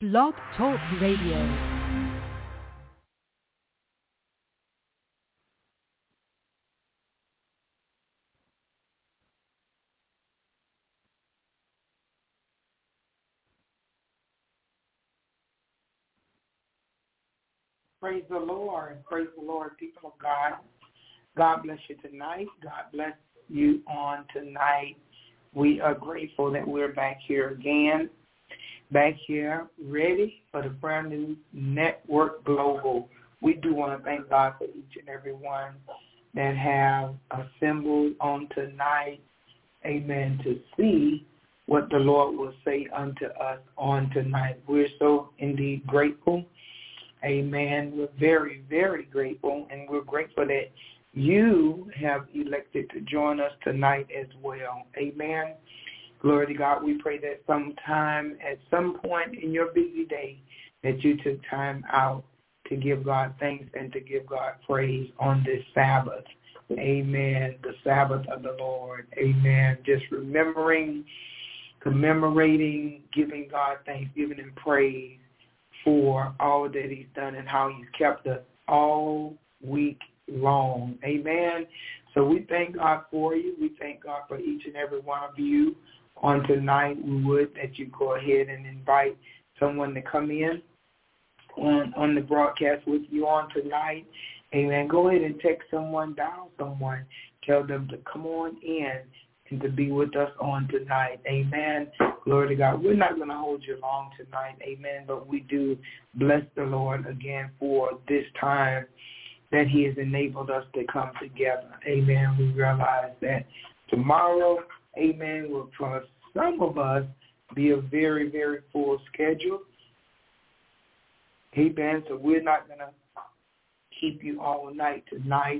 Blog Talk Radio. Praise the Lord. Praise the Lord, people of God. God bless you tonight. God bless you on tonight. We are grateful that we're back here again, back here ready for the brand new Network Global. We do want to thank God for each and every one that have assembled on tonight, amen, to see what the Lord will say unto us on tonight. We're so indeed grateful. Amen. We're very, very grateful, and we're grateful that you have elected to join us tonight as well. Amen. Glory to God. We pray that sometime, at some point in your busy day, that you took time out to give God thanks and to give God praise on this Sabbath. Amen. The Sabbath of the Lord. Amen. Just remembering, commemorating, giving God thanks, giving Him praise for all that He's done and how He's kept us all week long. Amen. So we thank God for you. We thank God for each and every one of you on tonight. We would that you go ahead and invite someone to come in on the broadcast with you on tonight. Amen. Go ahead and text someone, dial someone, tell them to come on in and to be with us on tonight. Amen. Glory to God. We're not going to hold you long tonight. Amen. But we do bless the Lord again for this time that He has enabled us to come together. Amen. We realize that tomorrow, amen, will for some of us be a very, very full schedule. Amen. So we're not going to keep you all night tonight.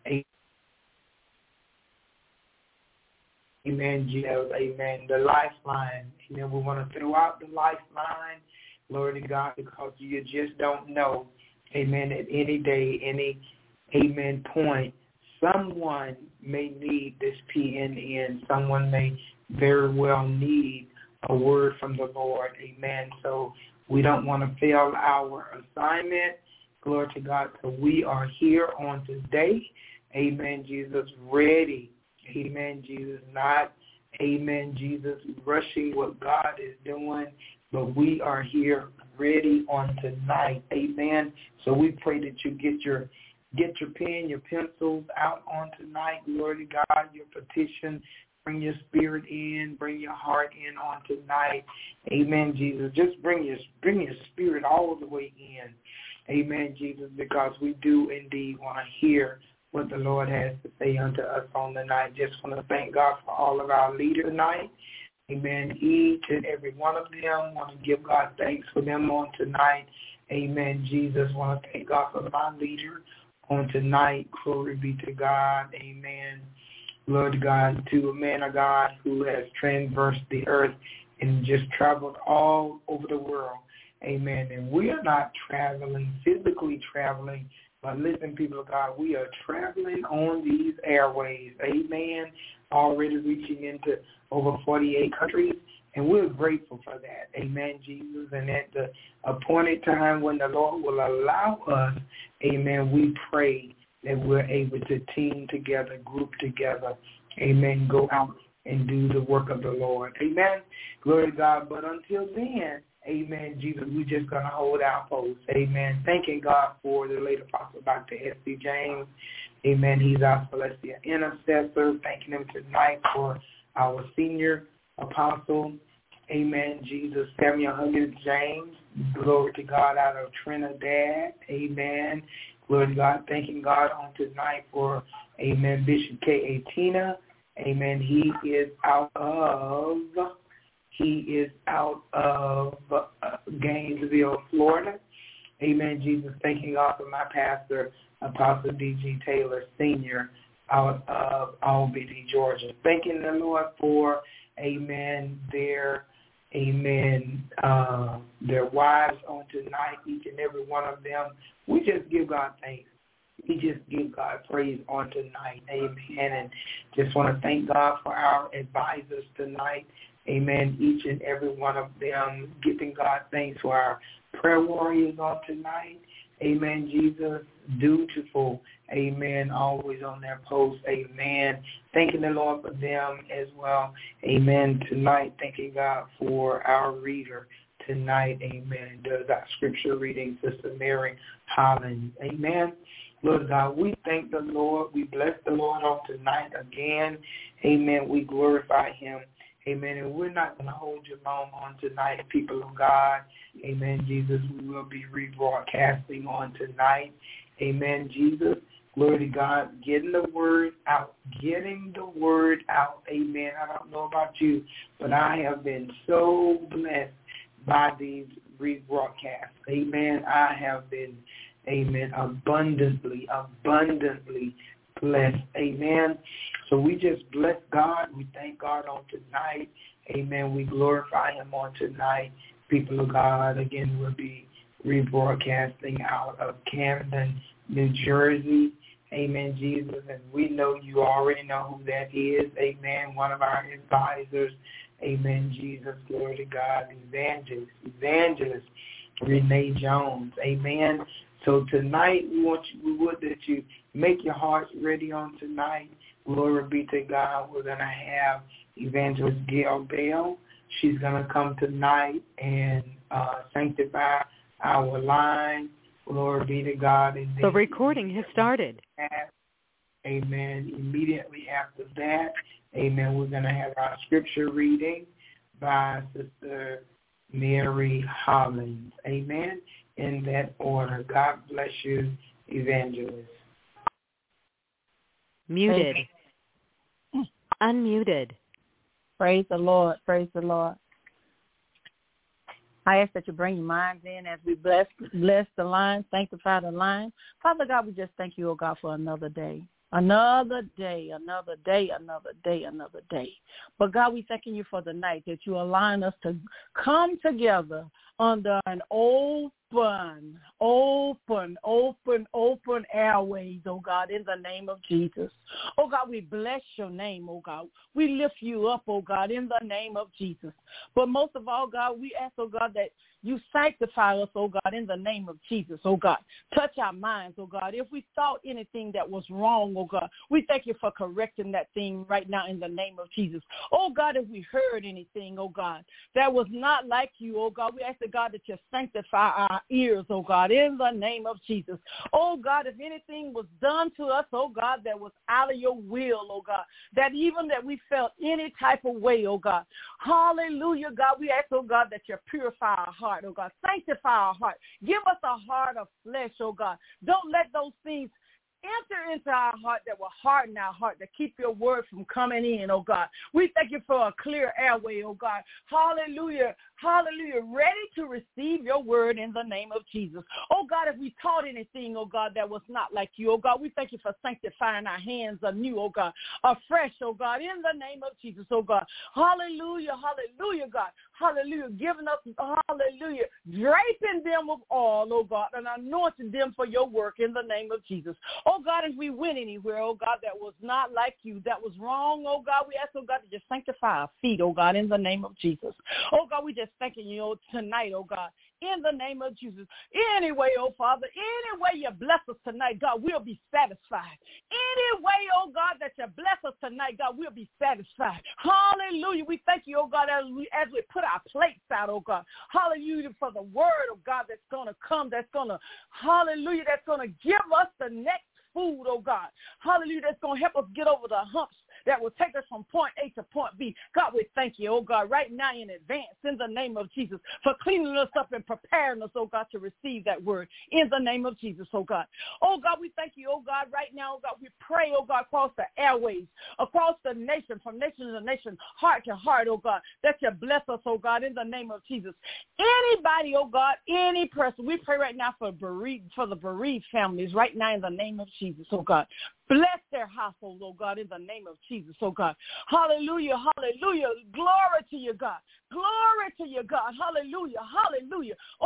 Amen, Jesus. Amen. The lifeline. Amen. We want to throw out the lifeline. Glory to God, because you just don't know. Amen. At any day, any, amen, point, someone may need this PNN. Someone may very well need a word from the Lord. Amen. So we don't want to fail our assignment. Glory to God. So we are here on today. Amen, Jesus, ready. Amen, Jesus, not, amen, Jesus, rushing what God is doing, but we are here ready on tonight. Amen. So we pray that you get your pen, your pencils out on tonight. Glory to God, your petition. Bring your spirit in, bring your heart in on tonight. Amen, Jesus. Just bring your spirit all the way in. Amen, Jesus, because we do indeed want to hear what the Lord has to say unto us on the night. Just want to thank God for all of our leaders tonight. Amen. Each and every one of them, want to give God thanks for them on tonight. Amen. Jesus, want to thank God for my leader on tonight. Glory be to God. Amen. Glory to God, to a man of God who has traversed the earth and just traveled all over the world. Amen. And we are not traveling, physically traveling, but listen, people of God, we are traveling on these airways. Amen. Already reaching into over 48 countries, and we're grateful for that. Amen, Jesus. And at the appointed time when the Lord will allow us, amen, we pray that we're able to team together, group together, amen, go out and do the work of the Lord. Amen. Glory to God. But until then, amen, Jesus, we're just going to hold our post. Amen. Thanking God for the late Apostle Dr. S.C. James. Amen. He's our celestial intercessor. Thanking him tonight for our senior apostle. Amen. Jesus, Samuel Huggins James. Glory to God, out of Trinidad. Amen. Glory to God. Thanking God on tonight for, amen, Bishop K.A. Tina. Amen. He is out of Gainesville, Florida. Amen, Jesus. Thanking God for my pastor, Apostle D.G. Taylor, Sr., out of Albany, Georgia. Thanking the Lord for, amen, their wives on tonight, each and every one of them. We just give God thanks. We just give God praise on tonight. Amen. And just want to thank God for our advisors tonight. Amen. Each and every one of them, giving God thanks for our prayer warriors on tonight. Amen, Jesus, dutiful. Amen, always on their post. Amen. Thanking the Lord for them as well. Amen. Tonight, thanking God for our reader tonight. Amen. Does our scripture reading, Sister Mary Holland. Amen. Lord God, we thank the Lord. We bless the Lord on tonight again. Amen. We glorify him. Amen. And we're not going to hold you long on tonight, people of God. Amen, Jesus. We will be rebroadcasting on tonight. Amen, Jesus. Glory to God. Getting the word out. Getting the word out. Amen. I don't know about you, but I have been so blessed by these rebroadcasts. Amen. I have been, amen, abundantly blessed. Amen. So we just bless God. We thank God on tonight. Amen. We glorify him on tonight. People of God, again, we'll be rebroadcasting out of Camden, New Jersey. Amen, Jesus. And we know you already know who that is. Amen. One of our advisors. Amen, Jesus. Glory to God. Evangelist Renee Jones. Amen. So tonight we would that you make your hearts ready on tonight. Glory be to God. We're going to have Evangelist Gail Bell. She's going to come tonight and sanctify our line. Glory be to God. And the recording has started. Amen. Immediately after that, amen, we're going to have our scripture reading by Sister Mary Hollins. Amen. In that order. God bless you, Evangelist. Muted. Unmuted. Praise the Lord. Praise the Lord. I ask that you bring your minds in as we bless the line, sanctify the line. Father God, we just thank you, oh God, for another day. Another day. But God, we thanking you for the night that you align us to come together under an open airways, oh God, in the name of Jesus. Oh God, we bless your name, oh God. We lift you up, oh God, in the name of Jesus. But most of all, God, we ask, oh God, that you sanctify us, oh God, in the name of Jesus, oh God. Touch our minds, oh God. If we thought anything that was wrong, oh God, we thank you for correcting that thing right now in the name of Jesus. Oh God, if we heard anything, oh God, that was not like you, oh God, we ask, God, that you sanctify our ears, oh God, in the name of Jesus. Oh God, if anything was done to us, oh God, that was out of your will, oh God, that even that we felt any type of way, oh God. Hallelujah, God, we ask, oh God, that you purify our heart, oh God. Sanctify our heart. Give us a heart of flesh, oh God. Don't let those things enter into our heart that will harden our heart, to keep your word from coming in, oh God. We thank you for a clear airway, oh God. Hallelujah. Hallelujah. Ready to receive your word in the name of Jesus. Oh God, if we taught anything, oh God, that was not like you, oh God, we thank you for sanctifying our hands anew, oh God, afresh, oh God, in the name of Jesus, oh God. Hallelujah. Hallelujah, God. Hallelujah. Giving us, hallelujah, draping them with oil, oh God, and anointing them for your work in the name of Jesus. Oh God, if we went anywhere, oh God, that was not like you, that was wrong, oh God, we ask, oh God, to just sanctify our feet, oh God, in the name of Jesus. Oh God, we just thanking you tonight, oh God, in the name of Jesus. Anyway, oh Father, any way you bless us tonight, God, we'll be satisfied. Any way, oh God, that you bless us tonight, God, we'll be satisfied. Hallelujah. We thank you, oh God, as we put our plates out, oh God. Hallelujah, for the word of God that's going to come, that's going to, hallelujah, that's going to give us the next food, oh God. Hallelujah, that's going to help us get over the humps that will take us from point A to point B. God, we thank you, oh God, right now in advance, in the name of Jesus, for cleaning us up and preparing us, oh God, to receive that word in the name of Jesus, oh God. Oh God, we thank you, oh God, right now, oh God, we pray, oh God, across the airways, across the nation, from nation to nation, heart to heart, oh God, that you bless us, oh God, in the name of Jesus. Anybody, oh God, any person, we pray right now for the bereaved families right now in the name of Jesus, oh God. Bless their household, oh God, in the name of Jesus, oh God. Hallelujah, hallelujah. Glory to you, God. Glory to you, God. Hallelujah, hallelujah. Oh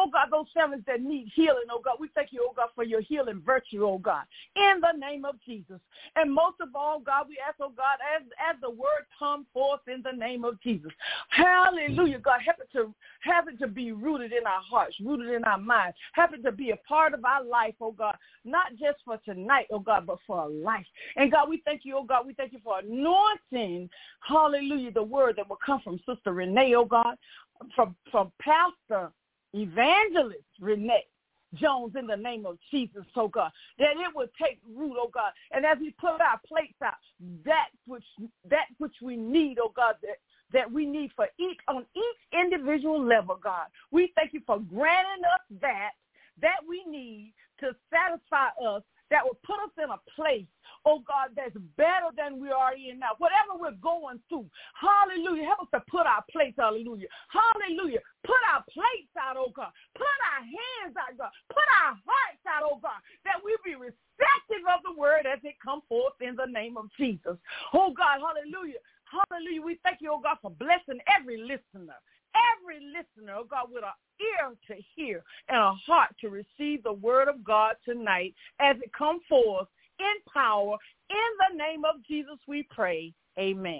Oh, God, those families that need healing, oh, God, we thank you, oh, God, for your healing virtue, oh, God, in the name of Jesus. And most of all, God, we ask, oh, God, as the word comes forth in the name of Jesus. Hallelujah, God, have it to be rooted in our hearts, rooted in our minds. Have it to be a part of our life, oh, God, not just for tonight, oh, God, but for a life. And, God, we thank you, oh, God, we thank you for anointing, hallelujah, the word that will come from Sister Renee, oh, God, from Pastor Evangelist Renee Jones in the name of Jesus, oh God, that it would take root, oh God. And as we put our plates out, that which we need, oh God, that we need for on each individual level, God. We thank you for granting us that we need to satisfy us, that will put us in a place, oh God, that's better than we are in now. Whatever we're going through, hallelujah, help us to put our plates, hallelujah, hallelujah, put our plates out, oh God, put our hands out, God, put our hearts out, oh God, that we be receptive of the word as it come forth in the name of Jesus. Oh God, hallelujah, hallelujah, we thank you, oh God, for blessing every listener, oh God, with an ear to hear and a heart to receive the word of God tonight as it comes forth in power. In the name of Jesus we pray. Amen.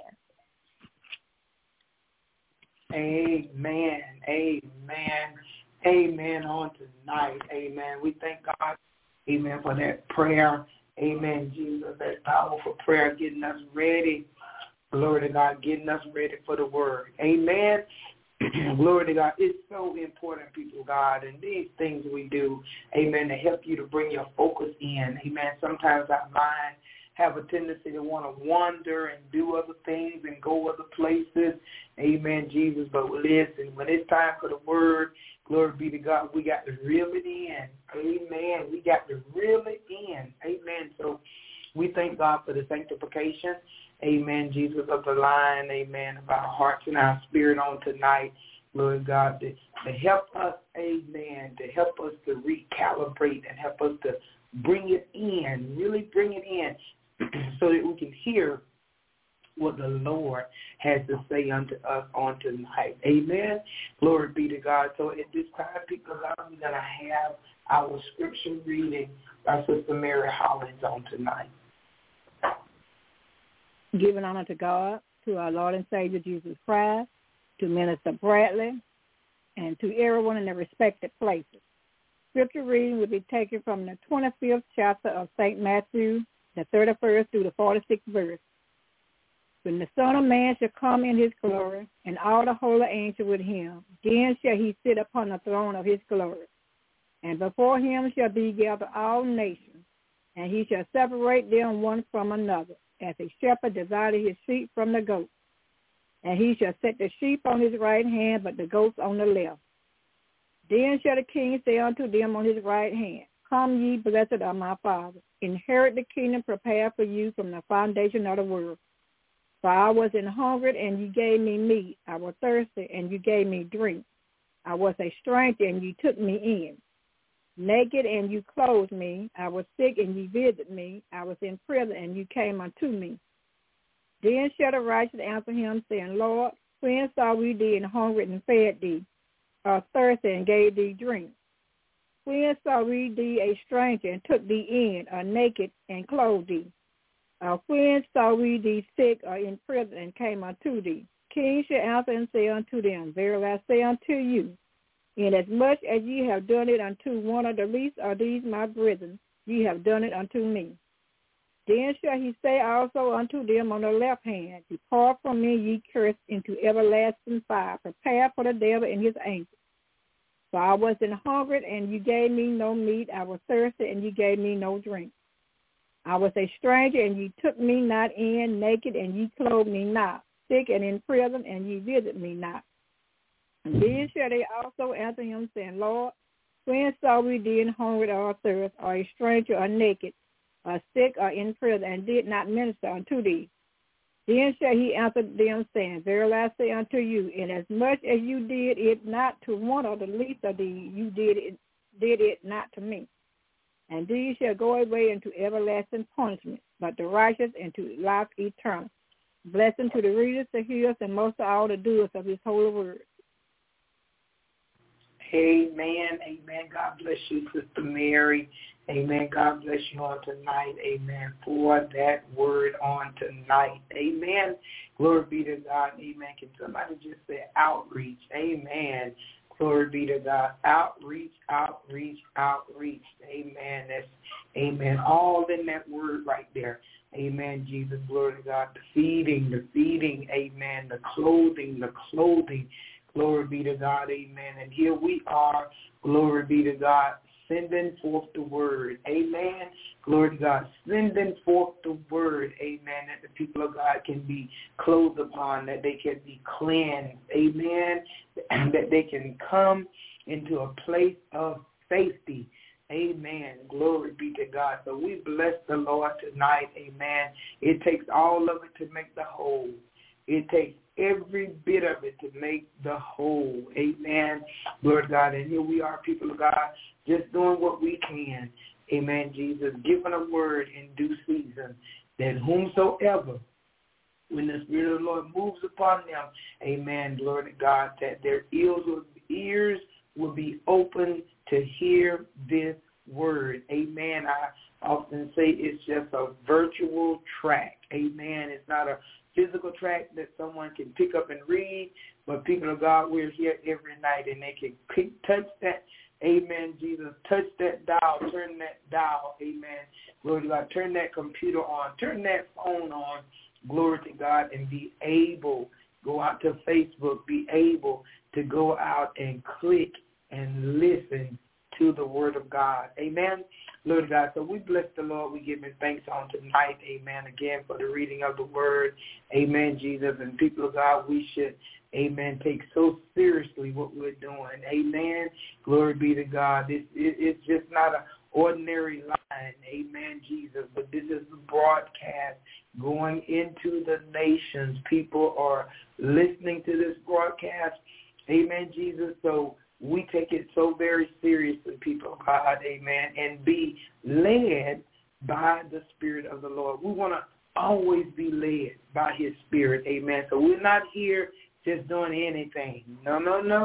Amen. Amen. Amen on tonight. Amen. We thank God, amen, for that prayer. Amen, Jesus, that powerful prayer getting us ready. Glory to God, getting us ready for the word. Amen. Glory to God. It's so important, people of God, and these things we do, amen, to help you to bring your focus in. Amen. Sometimes our mind have a tendency to want to wander and do other things and go other places. Amen, Jesus. But listen, when it's time for the word, glory be to God, we got to reel it in. Amen. We got to reel it in. Amen. So we thank God for the sanctification, amen, Jesus, of the line, amen, of our hearts and our spirit on tonight, Lord God, to help us, amen, to help us to recalibrate and help us to bring it in, really bring it in so that we can hear what the Lord has to say unto us on tonight. Amen. Glory be to God. So at this time, people of God, we're going to have our scripture reading by Sister Mary Hollins on tonight. Giving honor to God, to our Lord and Savior Jesus Christ, to Minister Bradley, and to everyone in their respective places. Scripture reading will be taken from the 25th chapter of St. Matthew, the 31st through the 46th verse. When the Son of Man shall come in his glory, and all the holy angels with him, then shall he sit upon the throne of his glory. And before him shall be gathered all nations, and he shall separate them one from another, as a shepherd divided his sheep from the goats. And he shall set the sheep on his right hand, but the goats on the left. Then shall the king say unto them on his right hand, Come ye, blessed of my Father, inherit the kingdom prepared for you from the foundation of the world. For I was an hungered, and you gave me meat. I was thirsty, and you gave me drink. I was a stranger, and you took me in. Naked, and you clothed me. I was sick, and you visited me. I was in prison, and you came unto me. Then shall the righteous answer him, saying, Lord, when saw we thee and hungry and fed thee, or thirsty and gave thee drink? When saw we thee a stranger and took thee in, or naked and clothed thee? Or when saw we thee sick or in prison and came unto thee? King shall answer and say unto them, Verily I say unto you, inasmuch as ye have done it unto one of the least of these my brethren, ye have done it unto me. Then shall he say also unto them on the left hand, Depart from me, ye cursed, into everlasting fire, prepared for the devil and his angels. For I was an hungered, and you gave me no meat. I was thirsty, and you gave me no drink. I was a stranger, and you took me not in, naked, and ye clothed me not, sick and in prison, and ye visited me not. And then shall they also answer him, saying, Lord, when saw we thee in hunger or thirst, or a stranger or naked, or sick or in prison, and did not minister unto thee? Then shall he answer them, saying, Verily I say unto you, inasmuch as you did it not to one of the least of these, you did it not to me. And these shall go away into everlasting punishment, but the righteous into life eternal. Blessing to the readers, the hearers, and most of all the doers of his holy word. Amen. Amen. God bless you, Sister Mary. Amen. God bless you on tonight. Amen. For that word on tonight. Amen. Glory be to God. Amen. Can somebody just say outreach? Amen. Glory be to God. Outreach, outreach, outreach. Amen. That's amen. All in that word right there. Amen. Jesus, glory to God. The feeding. Amen. The clothing. Glory be to God. Amen. And here we are. Glory be to God. Sending forth the word. Amen. Glory to God. Sending forth the word. Amen. That the people of God can be clothed upon, that they can be cleansed. Amen. And that they can come into a place of safety. Amen. Glory be to God. So we bless the Lord tonight. Amen. It takes all of it to make the whole. It takes every bit of it to make the whole. Amen. Lord God. And here we are, people of God, just doing what we can. Amen, Jesus. Giving a word in due season, that whomsoever, when the Spirit of the Lord moves upon them, amen, glory to God, that their ears will be open to hear this word. Amen. I often say it's just a virtual track. Amen. It's not a physical track that someone can pick up and read, but people of God, we're here every night, and they can touch that. Amen, Jesus. Touch that dial. Turn that dial. Amen. Glory to God. Turn that computer on. Turn that phone on. Glory to God. And be able, go out to Facebook, be able to go out and click and listen to the word of God. Amen. Glory to God. So we bless the Lord. We give him thanks on tonight. Amen. Again, for the reading of the word. Amen, Jesus. And people of God, we should, amen, take so seriously what we're doing. Amen. Glory be to God. It's just not an ordinary line. Amen, Jesus. But this is the broadcast going into the nations. People are listening to this broadcast. Amen, Jesus. So we take it so very seriously, people of God, amen, and be led by the Spirit of the Lord. We want to always be led by his Spirit, amen. So we're not here just doing anything. No.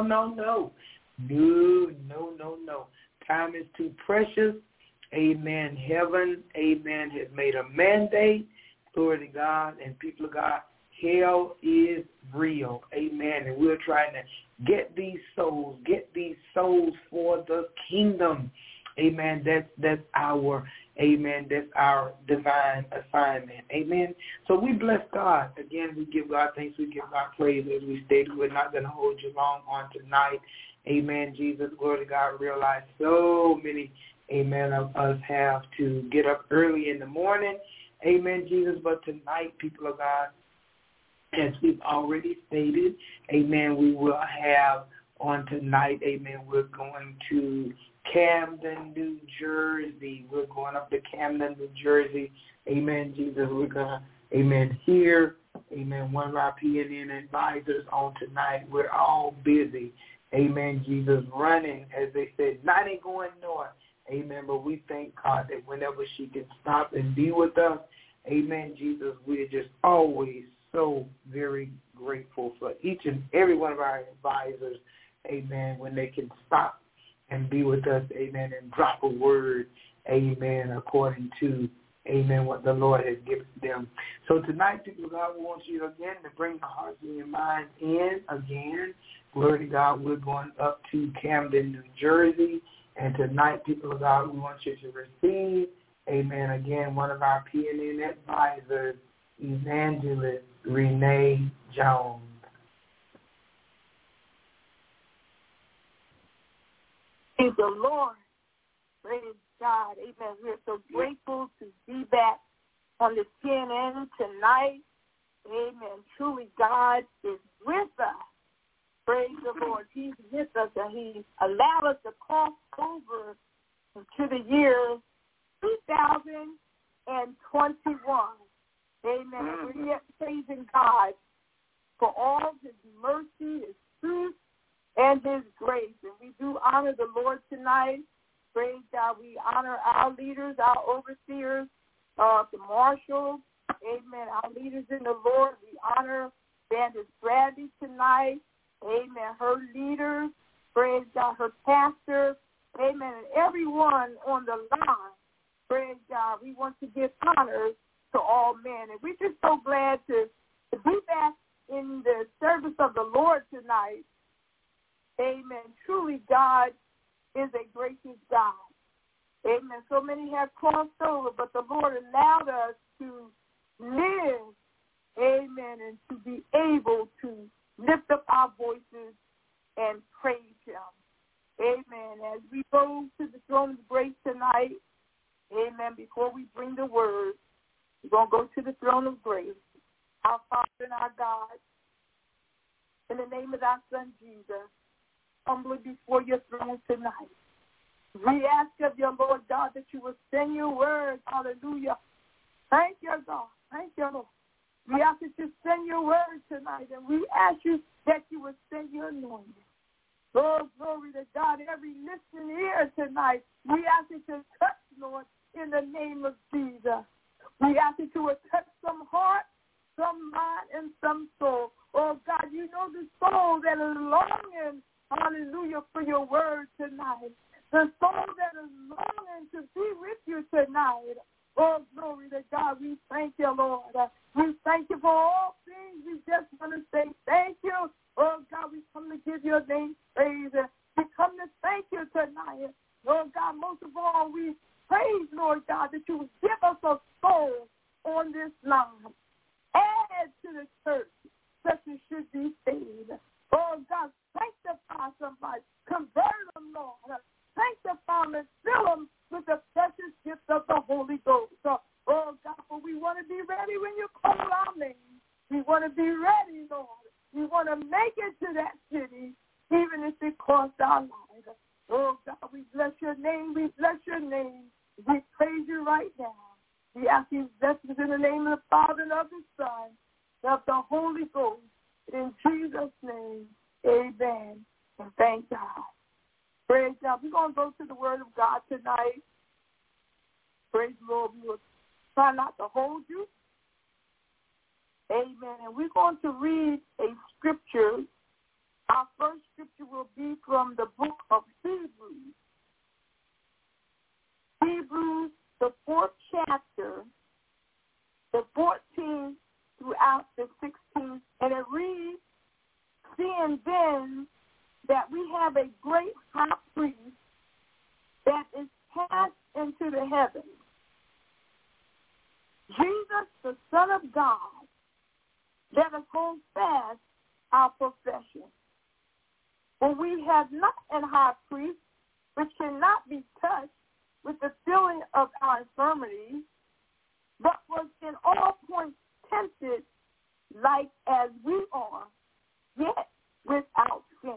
Time is too precious, amen. Heaven, amen, has made a mandate, glory to God, and people of God, hell is real, amen, and we're trying to get these souls for the kingdom, amen. That's our, amen, that's our divine assignment, amen. So we bless God. Again, we give God thanks, we give God praise. As we stated, we're not going to hold you long on tonight, amen, Jesus, glory to God. Realize so many, amen, of us have to get up early in the morning, amen, Jesus, but tonight, people of God, as we've already stated, amen, we will have on tonight, amen, we're going to Camden, New Jersey. We're going up to Camden, New Jersey. Amen, Jesus. We're going to, amen, hear, amen, one of our PNN advisors on tonight. We're all busy, amen, Jesus, running, as they said, not ain't going north, amen, but we thank God that whenever she can stop and be with us, amen, Jesus, we're just always so very grateful for each and every one of our advisors, amen, when they can stop and be with us, amen, and drop a word, amen, according to, amen, what the Lord has given them. So tonight, people of God, we want you again to bring the hearts and your minds in again. Glory to God, we're going up to Camden, New Jersey, and tonight, people of God, we want you to receive, amen, again, one of our PNN advisors, Evangelist Renee Jones. Praise the Lord. Praise God. Amen. We're so grateful to be back on the CNN tonight. Amen. Truly, God is with us. Praise the Lord. He's with us, and he allowed us to cross over into the year 2021. Amen. We're yet praising God for all his mercy, his truth, and his grace. And we do honor the Lord tonight. Praise God. We honor our leaders, our overseers, the marshals. Amen. Our leaders in the Lord. We honor Bandit Bradley tonight. Amen. Her leaders. praise God, her pastor, amen, and everyone on the line, praise God. We want to give honor to all men. And we're just so glad to be back in the service of the Lord tonight. Amen. Truly, God is a gracious God. Amen. So many have crossed over, but the Lord allowed us to live, amen, and to be able to lift up our voices and praise him. Amen. As we go to the throne of grace tonight, amen, before we bring the word, we're going to go to the throne of grace. Our Father and our God, in the name of our Son Jesus, humbly before your throne tonight. We ask of your Lord God that you will send your word. Hallelujah. Thank you, God. Thank you, Lord. We ask that you send your word tonight, and we ask you that you will send your anointing. Lord, glory to God. Every listening ear tonight, we ask that you touch, Lord, in the name of Jesus. We ask that you will touch some heart, some mind, and some soul. Oh, God, you know the soul that is longing, hallelujah, for your word tonight. The soul that is longing to be with you tonight. Oh, glory to God. We thank you, Lord. We thank you for all things. We just want to say thank you. Oh, God, we come to give your name praise. We come to thank you tonight. Oh, God, most of all, we praise, Lord God, that you would give us a soul on this line. Add to the church such as should be saved. Oh, God, sanctify somebody. Convert them, Lord. Sanctify them and fill them with the precious gift of the Holy Ghost. Oh, God, for we want to be ready when you call our name. We want to be ready, Lord. We want to make it to that city, even if it costs our lives. Oh, God, we bless your name. We bless your name. We praise you right now. We ask these blessings in the name of the Father and of the Son and of the Holy Ghost. In Jesus' name, amen. And thank God. Praise God. We're going to go to the Word of God tonight. Praise the Lord. We will try not to hold you. Amen. And we're going to read a scripture. Our first scripture will be from the book of Hebrews. Hebrews, the 4th chapter, the 14th throughout the 16th. And it reads, seeing then that we have a great high priest that is passed into the heavens, Jesus, the Son of God, let us hold fast our profession. For we have not an high priest which cannot be touched with the feeling of our infirmities, but was in all points tempted like as we are, yet without sin.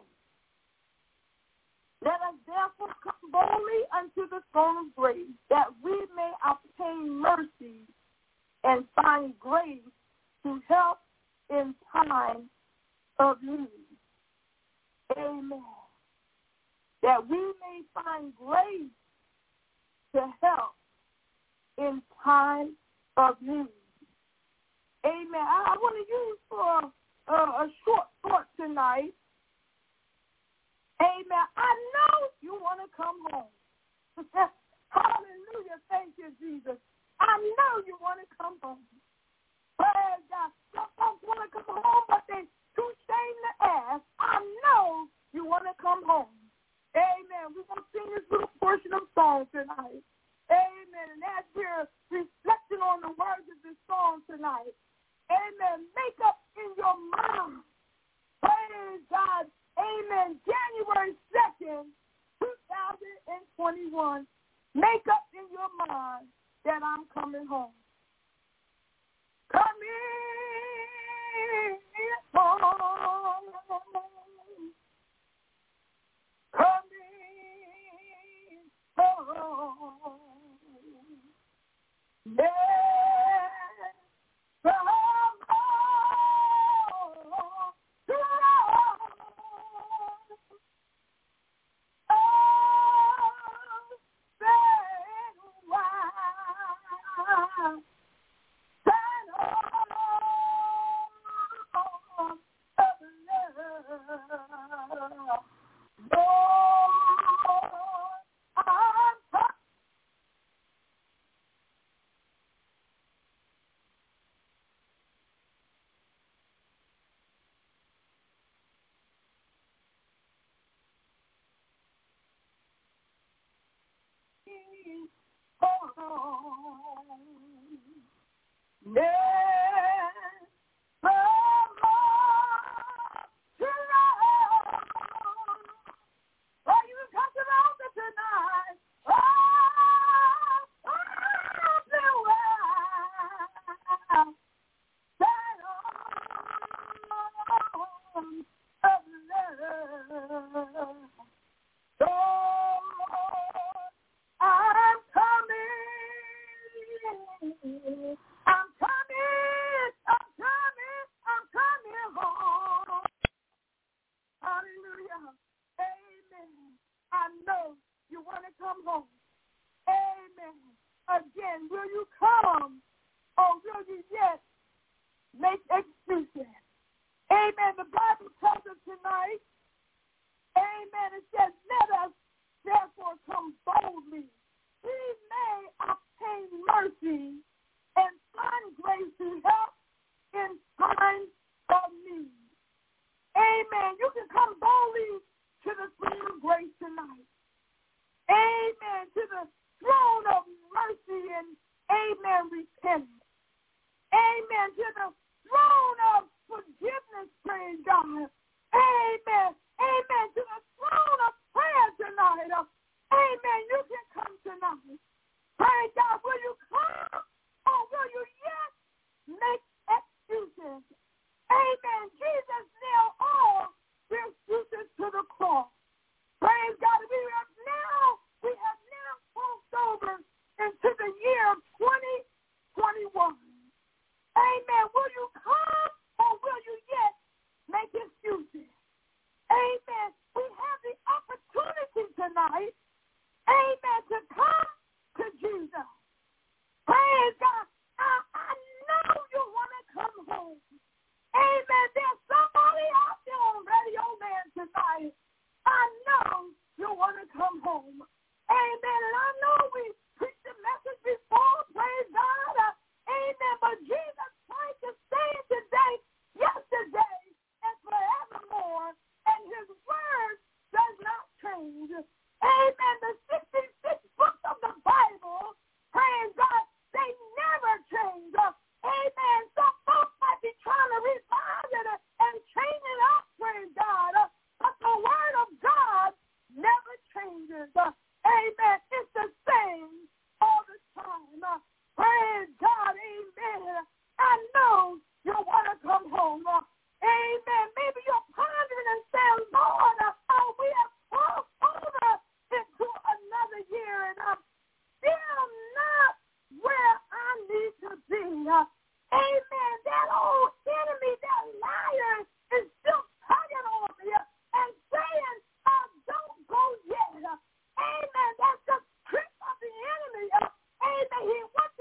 Let us therefore come boldly unto the throne of grace, that we may obtain mercy and find grace to help in time of need. Amen. That we may find grace to help in time of need. Amen. I want to use for a short thought tonight. Amen. I know you want to come home. Hallelujah. Thank you, Jesus. I know you want to come home. Praise God. Some folks want to come home, but they're too ashamed to ask. I know you want to come home. Amen. We're going to sing this little portion of song tonight. Amen. And as we're reflecting on the words of this song tonight, amen, make up in your mind. Praise God. Amen. January 2nd, 2021. Make up in your mind that I'm coming home. Coming home. Coming home. Yes, come home. He wants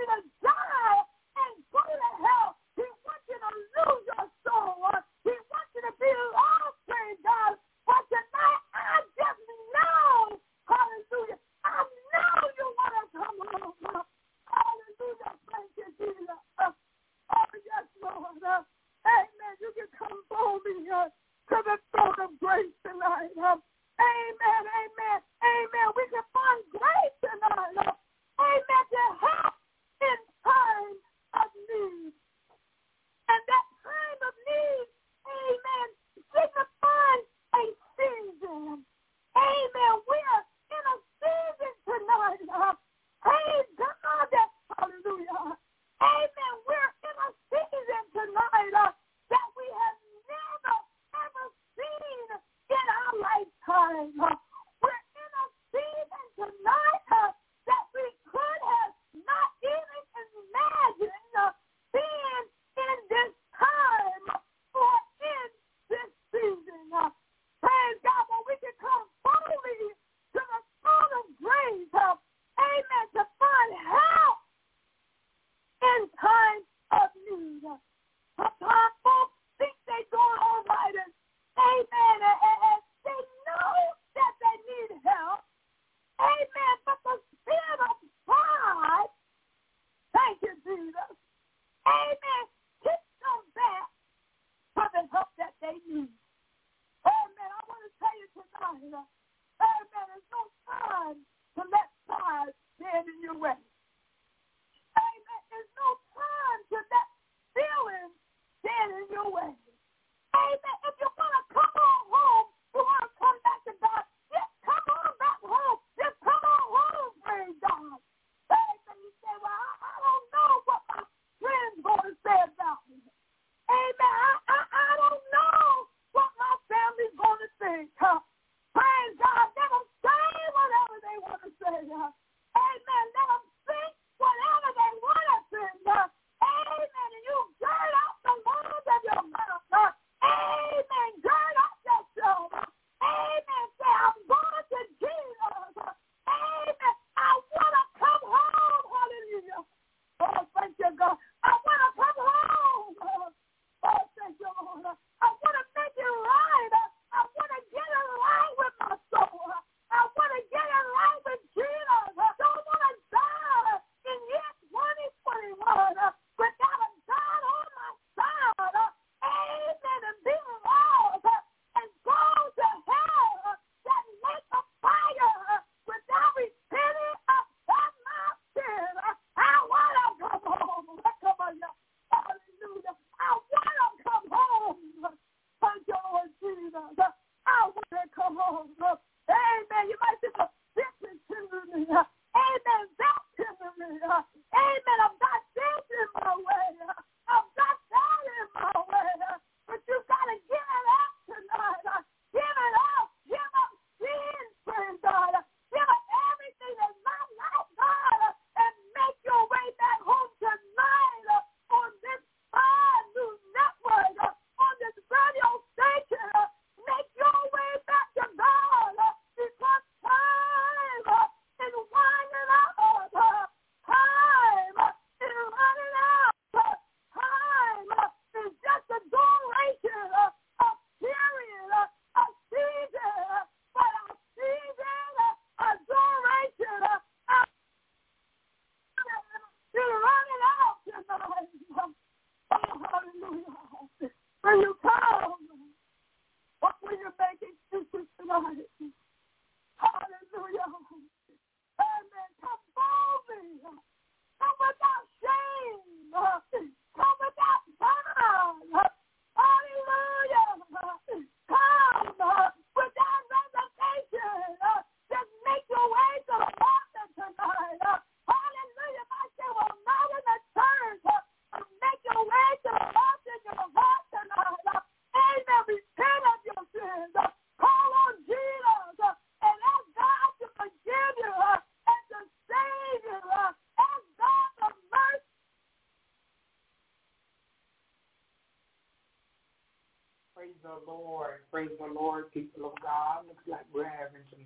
the Lord. Praise the Lord, people of God. Looks like we're having some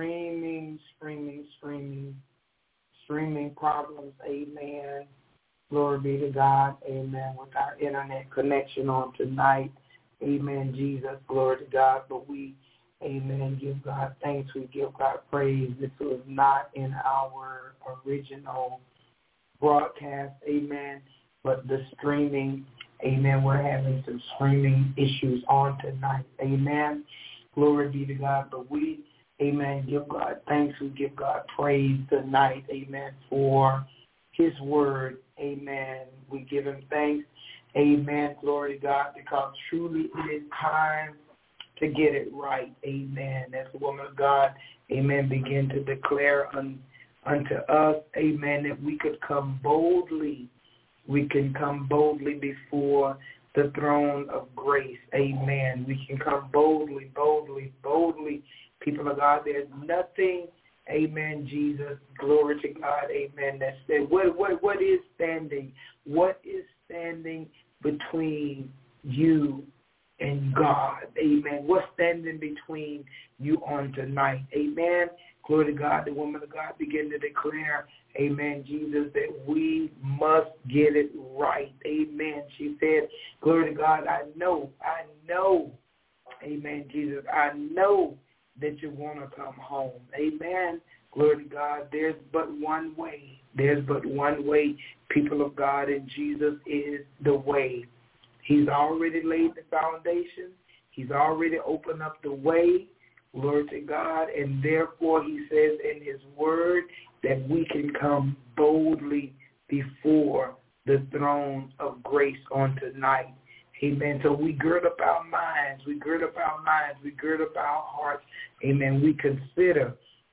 streaming problems. Amen. Glory be to God. Amen. With our internet connection on tonight. Amen, Jesus. Glory to God. But we, amen, give God thanks. We give God praise. This was not in our original broadcast. Amen. But the streaming, amen, we're having some streaming issues on tonight. Amen. Glory be to God. But we, amen, give God thanks. We give God praise tonight. Amen. For his word. Amen. We give him thanks. Amen. Glory to God. Because truly it is time to get it right. Amen. As the woman of God, amen, begin to declare unto us, amen, that we could come boldly. We can come boldly before the throne of grace. Amen. We can come boldly. People of God, there's nothing, amen, Jesus, glory to God, amen, that said, what is standing? What is standing between you and God? Amen. What's standing between you on tonight? Amen. Glory to God. The woman of God began to declare, amen, Jesus, that we must get it right. Amen. She said, glory to God, I know, amen, Jesus, I know that you want to come home. Amen. Glory to God. There's but one way. People of God, and Jesus is the way. He's already laid the foundation. He's already opened up the way. Glory to God. And therefore, he says in his word that we can come boldly before the throne of grace on tonight. Amen. So we gird up our minds. We gird up our hearts. Amen. We consider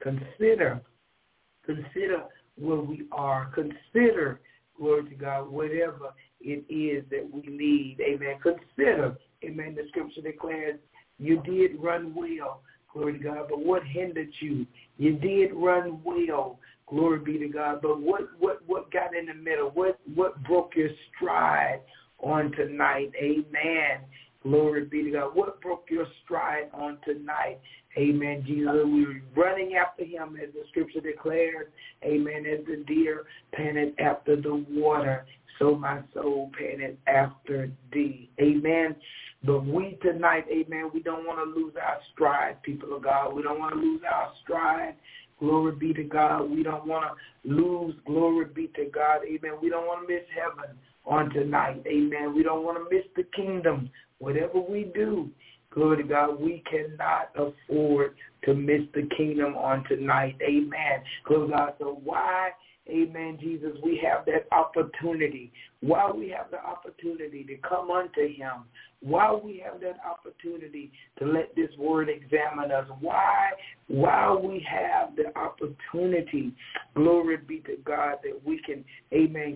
where we are. Consider, glory to God, whatever it is that we need. Amen. Consider, amen, the scripture declares you did run well, glory to God, but what hindered you? You did run well, glory be to God, but what got in the middle? What broke your stride on tonight? Amen. Glory be to God. What broke your stride on tonight? Amen, Jesus. We were running after him, as the scripture declares. Amen. As the deer panted after the water, so my soul panted after thee. Amen. But we tonight, amen, we don't want to lose our stride, people of God. We don't want to lose our stride. Glory be to God. We don't want to lose, glory be to God. Amen. We don't want to miss heaven on tonight. Amen. We don't want to miss the kingdom. Whatever we do, glory to God, we cannot afford to miss the kingdom on tonight. Amen. Glory to God. So why, amen, Jesus, we have that opportunity. While we have the opportunity to come unto him, while we have that opportunity to let this word examine us, while we have the opportunity, glory be to God, that we can, amen,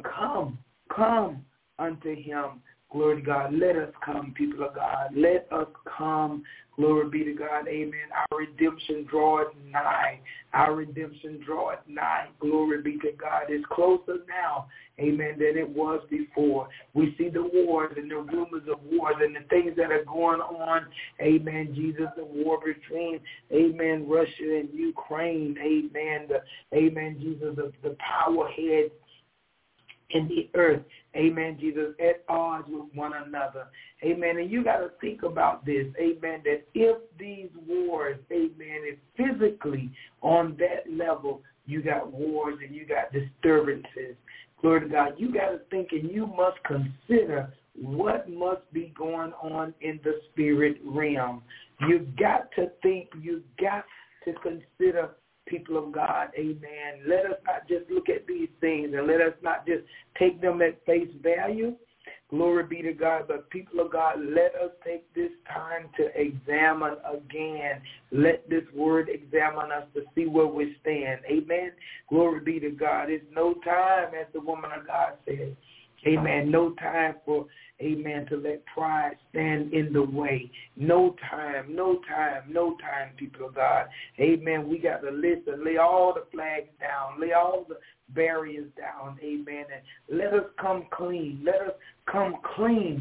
come unto him. Glory to God. Let us come, people of God. Let us come. Glory be to God. Amen. Our redemption draweth nigh. Our redemption draweth nigh. Glory be to God. It's closer now, amen, than it was before. We see the wars and the rumors of wars and the things that are going on. Amen, Jesus, the war between, amen, Russia and Ukraine. Amen. Amen, Jesus, the power heads in the earth, amen, Jesus, at odds with one another, amen. And you got to think about this, amen, that if these wars, amen, if physically on that level you got wars and you got disturbances, glory to God, you got to think and you must consider what must be going on in the spirit realm. You got to think, you got to consider, people of God, amen. Let us not just look at these things and let us not just take them at face value. Glory be to God. But people of God, let us take this time to examine again. Let this word examine us to see where we stand. Amen. Glory be to God. It's no time, as the woman of God said. Amen. No time for, amen, to let pride stand in the way. No time, people of God. Amen. We got to listen. Lay all the flags down. Lay all the barriers down. Amen. And let us come clean. Let us come clean.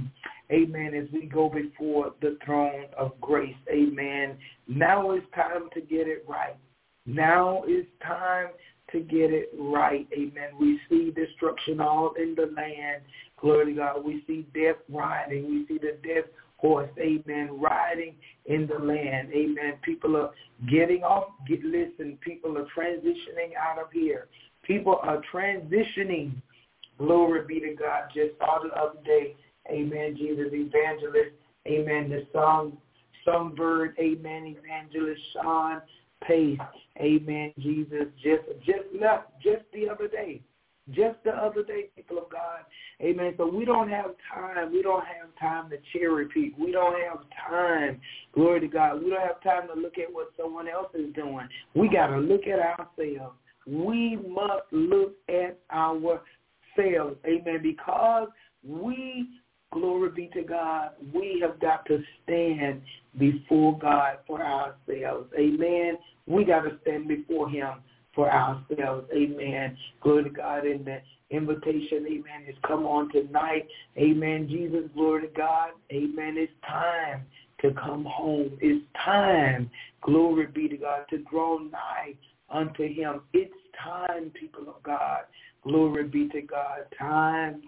amen, as we go before the throne of grace, amen. Now is time to get it right. Now is time to get it right, amen. We see destruction all in the land, glory to God. We see death riding. We see the death horse, amen, riding in the land, amen. People are getting off. Listen, people are transitioning out of here. People are transitioning. Glory be to God. Just saw the other day, amen, Jesus, evangelist, amen, the songbird, amen, evangelist Sean Pace, amen, Jesus, just left just the other day. Just the other day, people of God. Amen. So we don't have time. We don't have time to cherry pick. We don't have time. Glory to God. We don't have time to look at what someone else is doing. We got to look at ourselves. We must look at ourselves. Amen. Because we, glory be to God, we have got to stand before God for ourselves. Amen. We got to stand before him for ourselves, amen. Glory to God, and the invitation, amen, has come on tonight, amen. Jesus, glory to God, amen. It's time to come home. It's time, glory be to God, to draw nigh unto him. It's time, people of God, glory be to God. Time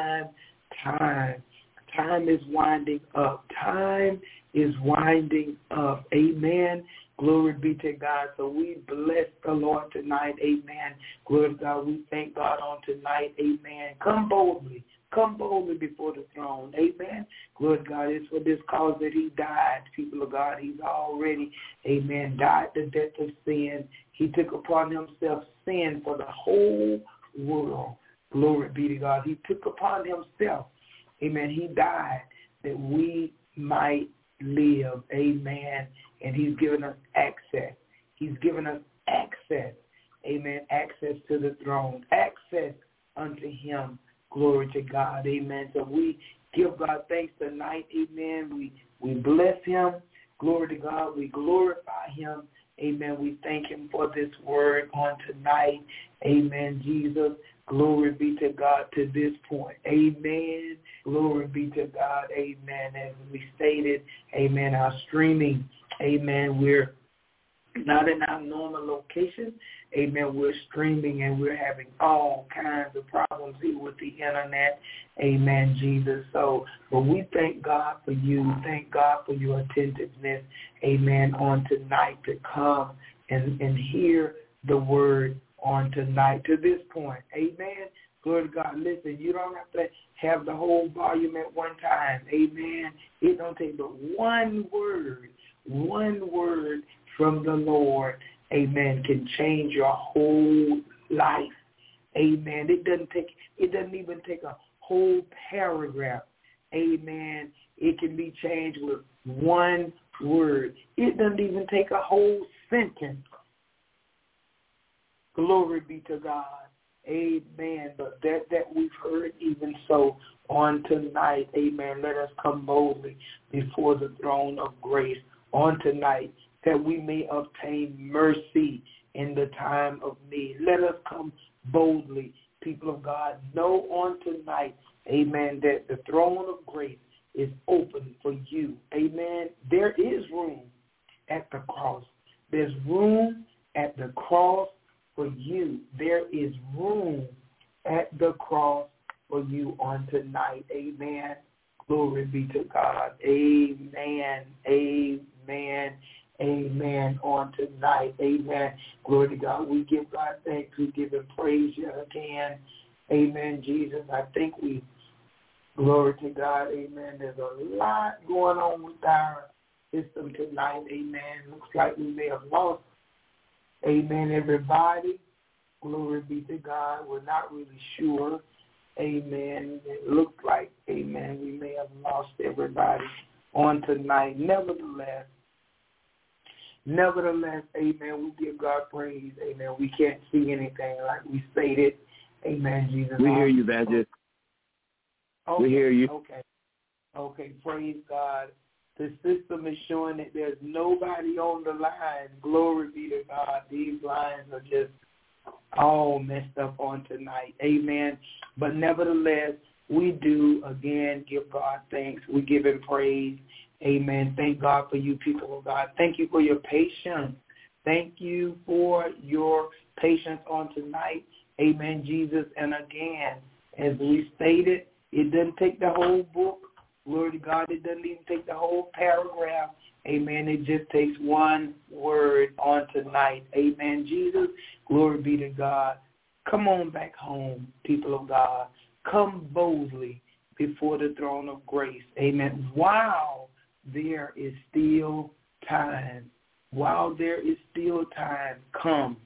is winding up. Time is winding up, amen. Glory be to God. So we bless the Lord tonight. Amen. Glory to God. We thank God on tonight. Amen. Come boldly before the throne. Amen. Glory to God. It's for this cause that he died, people of God. He's already, amen, died the death of sin. He took upon himself sin for the whole world. Glory be to God. He took upon himself, amen. He died that we might live. Amen. And he's given us access. He's given us access. Amen. Access to the throne. Access unto him. Glory to God. Amen. So we give God thanks tonight. Amen. We bless him. Glory to God. We glorify him. Amen. We thank him for this word on tonight. Amen. Jesus. Glory be to God to this point. Amen. Glory be to God. Amen. As we stated, amen, our streaming, amen, we're not in our normal location. Amen. We're streaming and we're having all kinds of problems here with the internet. Amen, Jesus. So, but we thank God for you. Thank God for your attentiveness. Amen. On tonight to come and hear the word on tonight to this point. Amen. Glory to God. Listen, you don't have to have the whole volume at one time. Amen. It don't take but one word from the Lord, amen, can change your whole life. Amen. It doesn't even take a whole paragraph. Amen. It can be changed with one word. It doesn't even take a whole sentence. Glory be to God. Amen. But that we've heard even so on tonight. Amen. Let us come boldly before the throne of grace on tonight, that we may obtain mercy in the time of need. Let us come boldly, people of God. Know on tonight, amen, that the throne of grace is open for you. Amen. There is room at the cross. There's room at the cross for you. There is room at the cross for you on tonight. Amen. Glory be to God. Amen. Amen. Amen. On tonight. Amen. Glory to God. We give God thanks. We give him praise yet again. Amen, Jesus. I think glory to God. Amen. There's a lot going on with our system tonight. Amen. Looks like we may have lost, amen, everybody. Glory be to God. We're not really sure. Amen. It looks like, amen, we may have lost everybody on tonight. Nevertheless, amen, we give God praise. Amen. We can't see anything like we stated. Amen, Jesus. We hear you, Evangelist. Okay. We hear you. Okay, praise God. The system is showing that there's nobody on the line. Glory be to God. These lines are just all messed up on tonight. Amen. But nevertheless, we do, again, give God thanks. We give him praise. Amen. Thank God for you people of God. Thank you for your patience. Thank you for your patience on tonight. Amen, Jesus. And again, as we stated, it doesn't take the whole book. Glory to God. It doesn't even take the whole paragraph. Amen. It just takes one word on tonight. Amen, Jesus. Glory be to God. Come on back home, people of God. Come boldly before the throne of grace. Amen. While there is still time. While there is still time, come.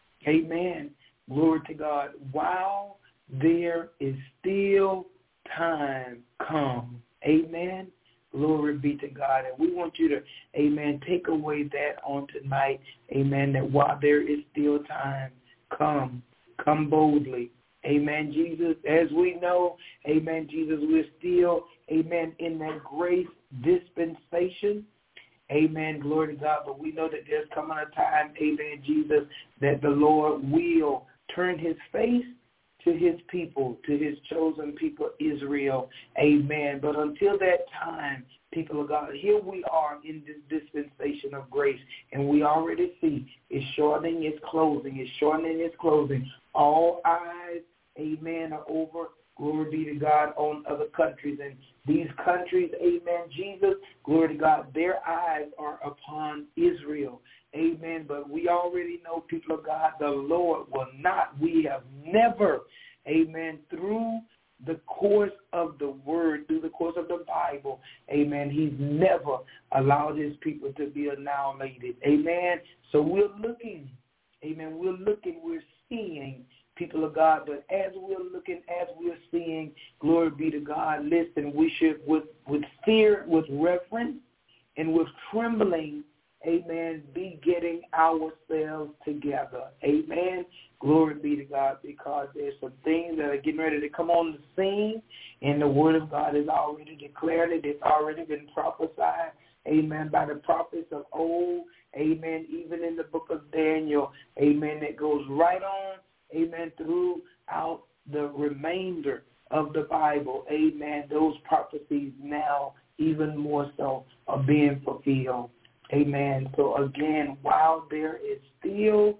Amen. Glory to God. While there is still time, come. Amen. Glory be to God. And we want you to, amen, take away that on tonight. Amen. That while there is still time, come. Come boldly. Amen, Jesus. As we know, amen, Jesus, we're still, amen, in that grace dispensation. Amen. Glory to God. But we know that there's coming a time, amen, Jesus, that the Lord will turn his face to his people, to his chosen people, Israel. Amen. But until that time, people of God, here we are in this dispensation of grace, and we already see it's shortening, it's closing, it's shortening, it's closing. All eyes, amen, are over, glory be to God, on other countries. And these countries, amen, Jesus, glory to God, their eyes are upon Israel. Amen. But we already know, people of God, the Lord will not. We have never, amen, through the course of the word, through the course of the Bible, amen, he's never allowed his people to be annihilated. Amen. So we're looking, amen, we're seeing, people of God, but as we're looking, as we're seeing, glory be to God, listen, we should, with fear, with reverence, and with trembling, amen, be getting ourselves together. Amen. Glory be to God, because there's some things that are getting ready to come on the scene, and the word of God has already declared it. It's already been prophesied, amen, by the prophets of old, amen, even in the book of Daniel, amen, that goes right on, amen, throughout the remainder of the Bible. Amen. Those prophecies now even more so are being fulfilled. Amen. So again, while there is still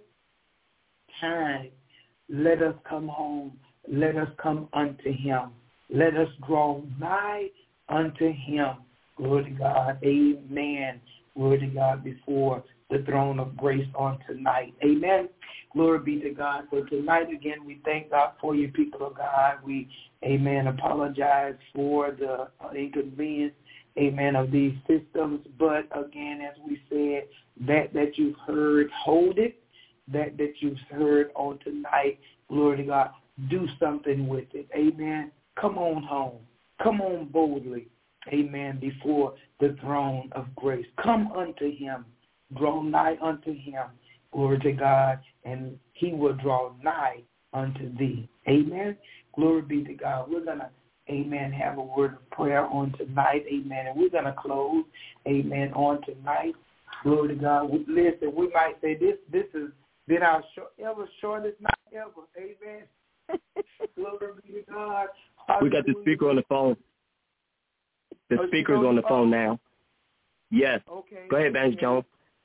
time, let us come home. Let us come unto him. Let us draw nigh unto him. Glory to God. Amen. Glory to God before the throne of grace on tonight. Amen. Glory be to God. So tonight, again, we thank God for you, people of God. We, amen, apologize for the inconvenience, amen, of these systems. But, again, as we said, that you've heard, hold it. That you've heard on tonight, glory to God, do something with it. Amen. Come on home. Come on boldly, amen, before the throne of grace. Come unto him. Draw nigh unto him. Glory to God, and he will draw nigh unto thee. Amen. Glory be to God. We're going to, amen, have a word of prayer on tonight. Amen. And we're going to close, amen, on tonight. Glory to God. Listen, we might say this has been our shortest night ever. Amen. Glory be to God. We got the speaker on the phone. The speaker's on the phone now. Yes. Okay. Go ahead, Evangelist Jones.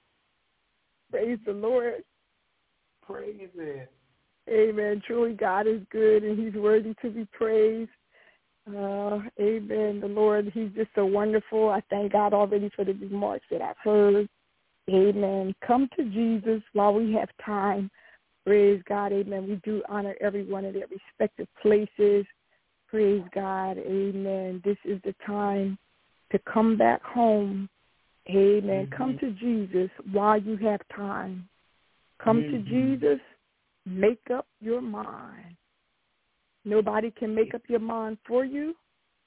Praise the Lord. Praise it. Amen. Truly, God is good, and he's worthy to be praised. Amen. The Lord, he's just so wonderful. I thank God already for the remarks that I've heard. Amen. Come to Jesus while we have time. Praise God. Amen. We do honor everyone in their respective places. Praise God. Amen. This is the time to come back home. Amen. Mm-hmm. Come to Jesus while you have time. Come to Jesus. Make up your mind. Nobody can make up your mind for you.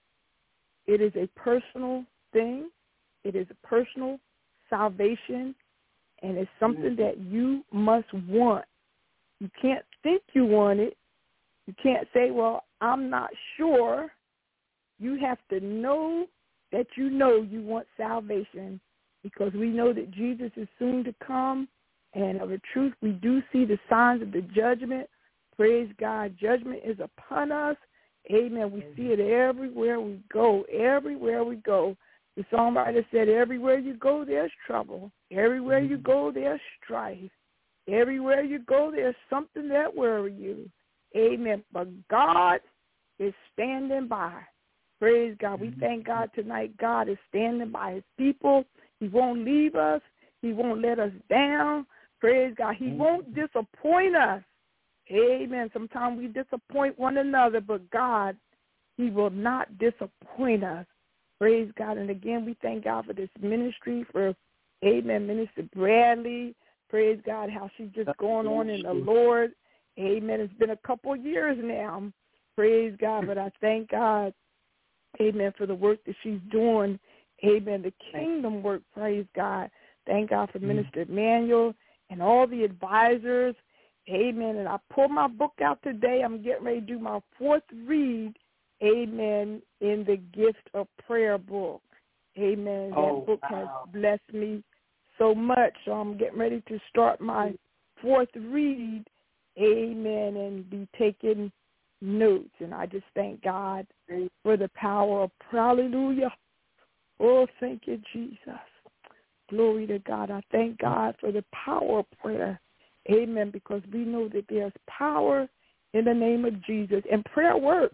It is a personal thing. It is a personal salvation, and it's something that you must want. You can't think you want it. You can't say, well, I'm not sure. You have to know that you know you want salvation, because we know that Jesus is soon to come, and of a truth, we do see the signs of the judgment. Praise God. Judgment is upon us. Amen. We see it everywhere we go. Everywhere we go. The songwriter said, everywhere you go, there's trouble. Everywhere you go, there's strife. Everywhere you go, there's something that worries you. Amen. But God is standing by. Praise God. We thank God tonight. God is standing by his people. He won't leave us. He won't let us down. Praise God. He won't disappoint us. Amen. Sometimes we disappoint one another, but God, he will not disappoint us. Praise God. And again, we thank God for this ministry, for, amen, Minister Bradley. Praise God, how she's just going on in the Lord. Amen. It's been a couple of years now. Praise God. But I thank God, amen, for the work that she's doing. Amen. The kingdom work. Praise God. Thank God for Minister Emmanuel and all the advisors. Amen. And I pulled my book out today. I'm getting ready to do my 4th read. Amen. In the Gift of Prayer book. Amen. That book has blessed me so much. So I'm getting ready to start my 4th read. Amen. And be taking notes. And I just thank God for the power of prayer. Hallelujah. Oh, thank you, Jesus. Glory to God. I thank God for the power of prayer. Amen. Because we know that there's power in the name of Jesus. And prayer works.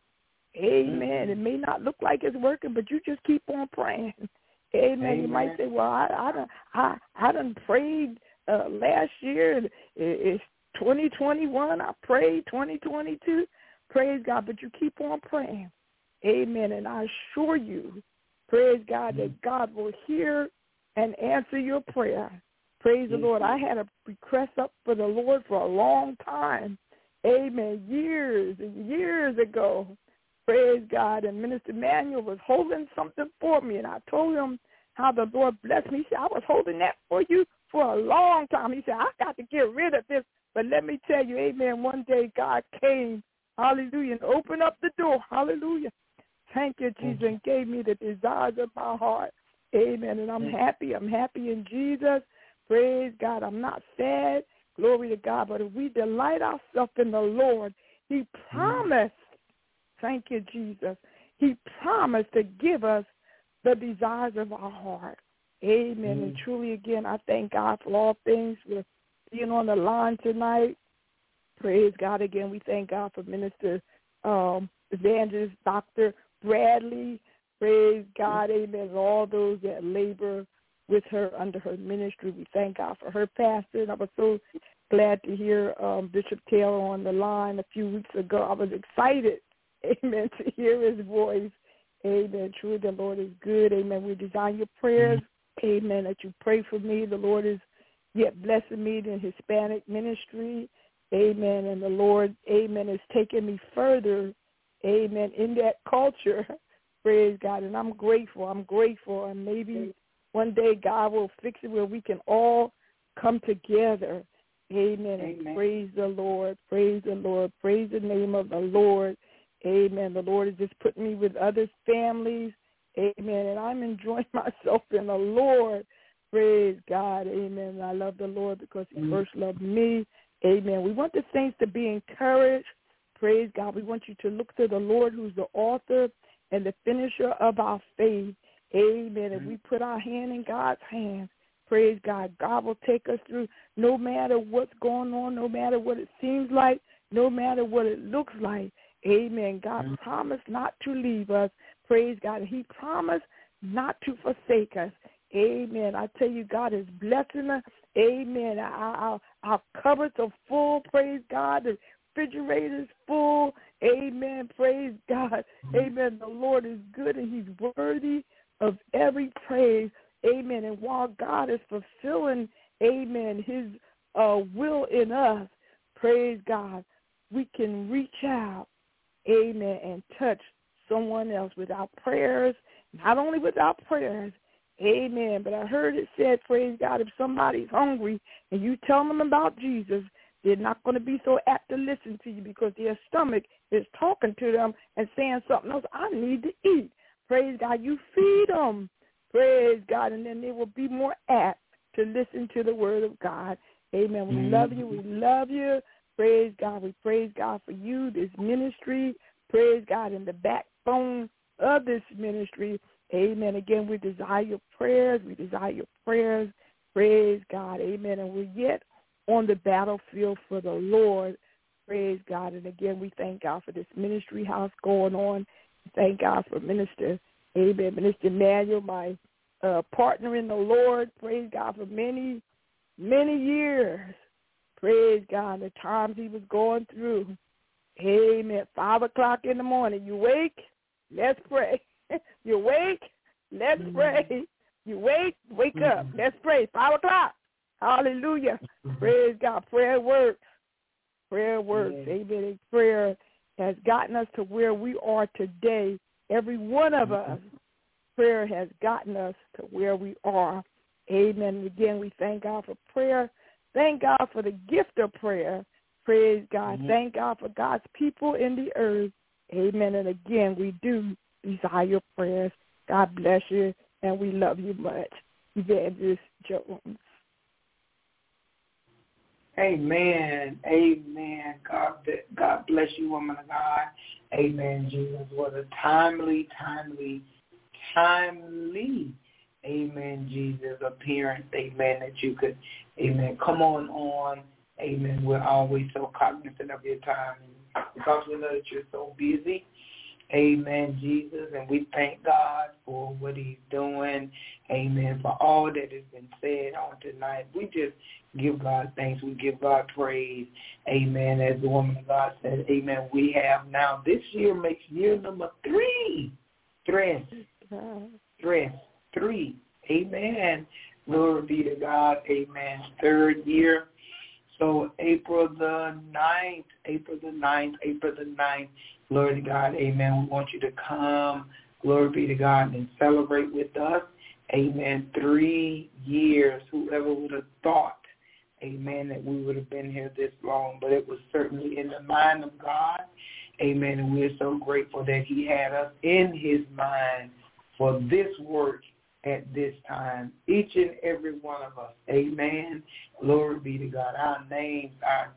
Amen. It may not look like it's working, but you just keep on praying. Amen. You might say, well, I done prayed last year. It's 2021. I prayed 2022. Praise God. But you keep on praying. Amen. And I assure you, praise God, that God will hear and answer your prayer. Praise the Lord. I had a request up for the Lord for a long time. Amen. Years and years ago. Praise God. And Minister Emmanuel was holding something for me, and I told him how the Lord blessed me. He said, I was holding that for you for a long time. He said, I got to get rid of this. But let me tell you, amen, one day God came, hallelujah, and opened up the door, hallelujah. Thank you, Jesus, and gave me the desires of my heart. Amen. And I'm happy. I'm happy in Jesus. Praise God. I'm not sad. Glory to God. But if we delight ourselves in the Lord, he promised, thank you, Jesus, he promised to give us the desires of our heart. Amen. And truly, again, I thank God for all things. We're being on the line tonight. Praise God. Again, we thank God for Minister Evangelist Dr. Bradley. Praise God. Amen. And all those that labor with her under her ministry. We thank God for her pastor. And I was so glad to hear Bishop Taylor on the line a few weeks ago. I was excited, amen, to hear his voice. Amen. Truly, the Lord is good. Amen. We desire your prayers. Amen. That you pray for me. The Lord is yet blessing me in Hispanic ministry. Amen. And the Lord, amen, is taking me further, amen, in that culture. Praise God. And I'm grateful. I'm grateful. And maybe one day God will fix it where we can all come together. Amen. And praise the Lord. Praise the Lord. Praise the name of the Lord. Amen. The Lord is just putting me with other families. Amen. And I'm enjoying myself in the Lord. Praise God. Amen. I love the Lord because he first loved me. Amen. We want the saints to be encouraged. Praise God. We want you to look to the Lord who's the author and the finisher of our faith. Amen. If we put our hand in God's hands, praise God, God will take us through no matter what's going on, no matter what it seems like, no matter what it looks like. Amen. God promised not to leave us. Praise God. He promised not to forsake us. Amen. I tell you, God is blessing us. Amen. Our cupboards are full. Praise God. The refrigerator's full. Amen. Praise God. Amen. The Lord is good and he's worthy of every praise. Amen. And while God is fulfilling, amen, his will in us, praise God, we can reach out, amen, and touch someone else with our prayers, not only with our prayers, amen, but I heard it said, praise God, if somebody's hungry and you tell them about Jesus, they're not going to be so apt to listen to you because their stomach is talking to them and saying something else. I need to eat. Praise God. You feed them. Praise God. And then they will be more apt to listen to the word of God. Amen. We love you. We love you. Praise God. We praise God for you, this ministry. praise God, in the backbone of this ministry. Amen. Again, we desire your prayers. We desire your prayers. Praise God. Amen. And we're yet on the battlefield for the Lord. Praise God. And again, we thank God for this ministry house going on. Thank God for Minister Emmanuel, my partner in the Lord. Praise God for many, many years. Praise God, the times he was going through. Amen. 5 o'clock in the morning. You wake, let's pray. You wake, let's pray. You wake up, let's pray. 5 o'clock. Hallelujah. Praise God. Prayer works. Prayer works. Amen. And prayer has gotten us to where we are today. Every one of us, prayer has gotten us to where we are. Amen. And again, we thank God for prayer. Thank God for the gift of prayer. Praise God. Thank God for God's people in the earth. Amen. And again, we do desire your prayers. God bless you, and we love you much. Evangelist Jones. Amen. Amen. God bless you, woman of God. Amen, Jesus. What a timely, amen, Jesus, appearance, amen, that you could, amen, come on, amen. We're always so cognizant of your time because we know that you're so busy. Amen, Jesus, and we thank God for what he's doing. Amen, for all that has been said on tonight. We just give God thanks. We give God praise. Amen, as the woman of God said, amen, we have now, this year makes year number 3. Three. Amen. Glory be to God. Amen. 3rd year. So April the 9th. Glory to God. Amen. We want you to come. Glory be to God and celebrate with us. Amen. 3 years. Whoever would have thought, amen, that we would have been here this long, but it was certainly in the mind of God. Amen. And we're so grateful that he had us in his mind for this work at this time, each and every one of us. Amen. Glory be to God. Our names,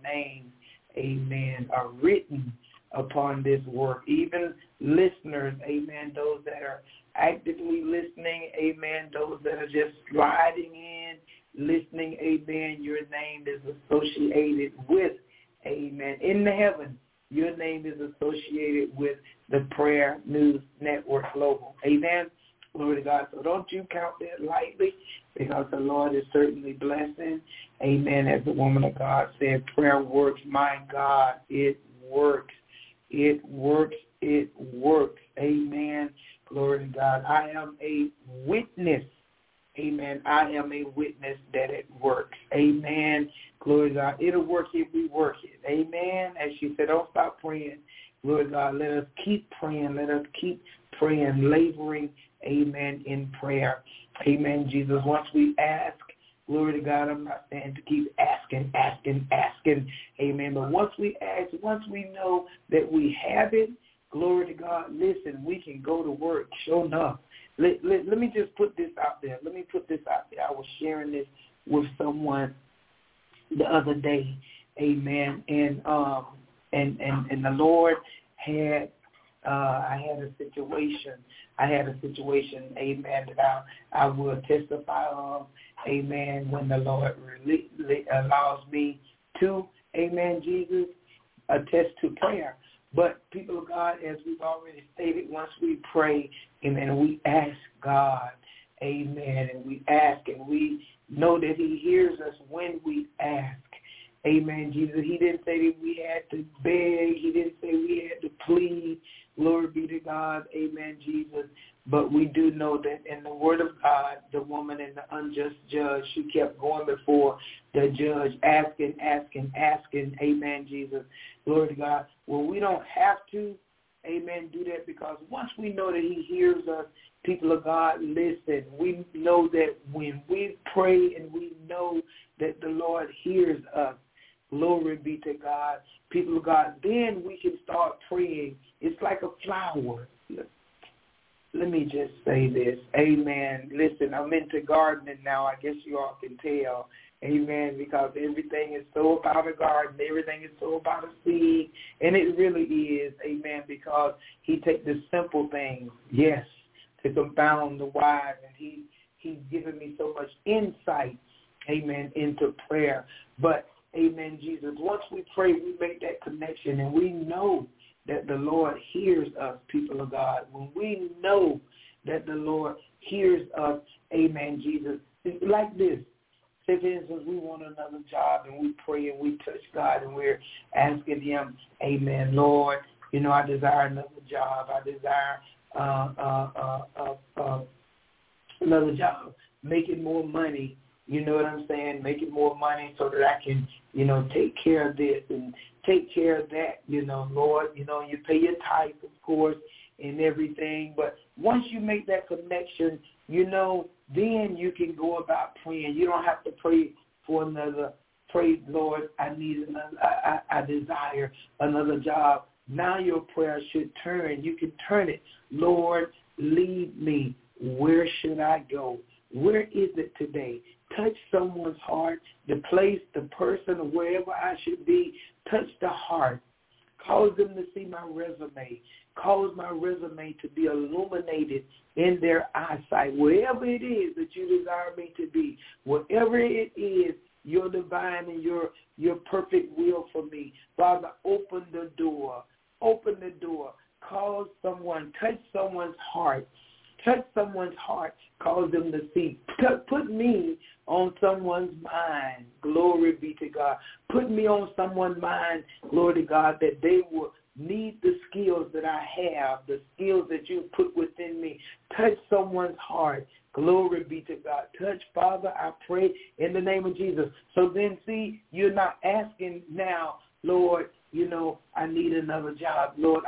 amen, are written upon this work. Even listeners, amen, those that are actively listening, amen, those that are just sliding in, listening, amen, your name is associated with, amen, in the heavens, your name is associated with the Prayer News Network Global. Amen. Glory to God. So don't you count that lightly, because the Lord is certainly blessing. Amen. As the woman of God said, prayer works. My God, it works. It works. It works. Amen. Glory to God. I am a witness. Amen. I am a witness that it works. Amen. Glory to God. It'll work if we work it. Amen. As she said, don't stop praying. Glory to God. Let us keep praying. Let us keep praying, laboring, amen, in prayer. Amen, Jesus. Once we ask, glory to God, I'm not saying to keep asking. Amen. But once we ask, once we know that we have it, glory to God, listen, we can go to work. Sure enough. Let me just put this out there. I was sharing this with someone the other day. Amen. And the Lord had I had a situation, amen, that I will testify of, amen, when the Lord allows me to, amen, Jesus, attest to prayer. But people of God, as we've already stated, once we pray, amen, we ask God, amen, and we ask, and we know that he hears us when we ask. Amen, Jesus. He didn't say that we had to beg. He didn't say we had to plead. Glory be to God. Amen, Jesus. But we do know that in the word of God, the woman and the unjust judge, she kept going before the judge, asking. Amen, Jesus. Glory to God. Well, we don't have to, amen, do that, because once we know that he hears us, people of God, listen, we know that when we pray and we know that the Lord hears us, glory be to God, people of God, then we can start praying. It's like a flower. Let me just say this. Amen. Listen, I'm into gardening now. I guess you all can tell. Amen, because everything is so about a garden. Everything is so about a seed. And it really is, amen, because he takes the simple things, yes, to confound the wise. And he's given me so much insight, amen, into prayer. But, amen, Jesus, once we pray, we make that connection, and we know that the Lord hears us, people of God. When we know that the Lord hears us, amen, Jesus, it's like this. Say, for instance, we want another job, and we pray and we touch God, and we're asking him, amen, Lord, I desire another job. I desire another job, making more money. You know what I'm saying? Making more money so that I can, take care of this and take care of that. Lord, you pay your tithe, of course, and everything. But once you make that connection, then you can go about praying. You don't have to pray for another. Pray, Lord, I need another. I desire another job. Now your prayer should turn. You can turn it. Lord, lead me. Where should I go? Where is it today? Touch someone's heart, the place, the person, or wherever I should be. Touch the heart. Cause them to see my resume. Cause my resume to be illuminated in their eyesight. Wherever it is that you desire me to be, whatever it is, your divine and your perfect will for me. Father, open the door. Open the door. Cause someone, touch someone's heart. Touch someone's heart. Cause them to see. Put me on someone's mind. Glory be to God. Put me on someone's mind, glory to God, that they will need the skills that I have, the skills that you put within me. Touch someone's heart. Glory be to God. Touch, Father, I pray in the name of Jesus. So then, see, you're not asking now, Lord, I need another job. Lord,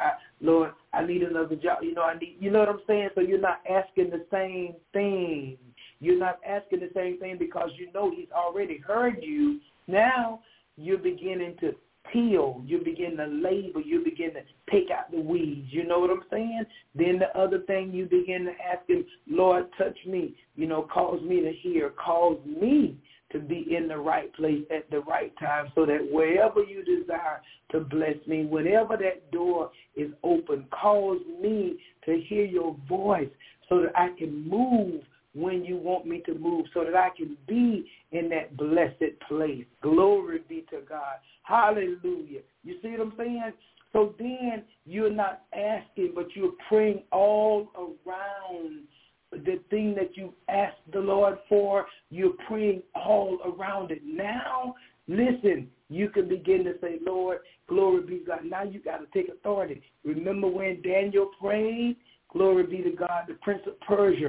I need another job. I need, you know what I'm saying? So you're not asking the same thing. You're not asking the same thing because he's already heard you. Now you're beginning to till, you begin to labor, you begin to take out the weeds. You know what I'm saying? Then the other thing, you begin to ask him, Lord, touch me, cause me to hear, cause me to be in the right place at the right time so that wherever you desire to bless me, whenever that door is open, cause me to hear your voice so that I can move when you want me to move, so that I can be in that blessed place. Glory be to God. Hallelujah. You see what I'm saying? So then you're not asking, but you're praying all around the thing that you asked the Lord for. You're praying all around it. Now, listen, you can begin to say, Lord, glory be to God. Now you got to take authority. Remember when Daniel prayed? Glory be to God. The Prince of Persia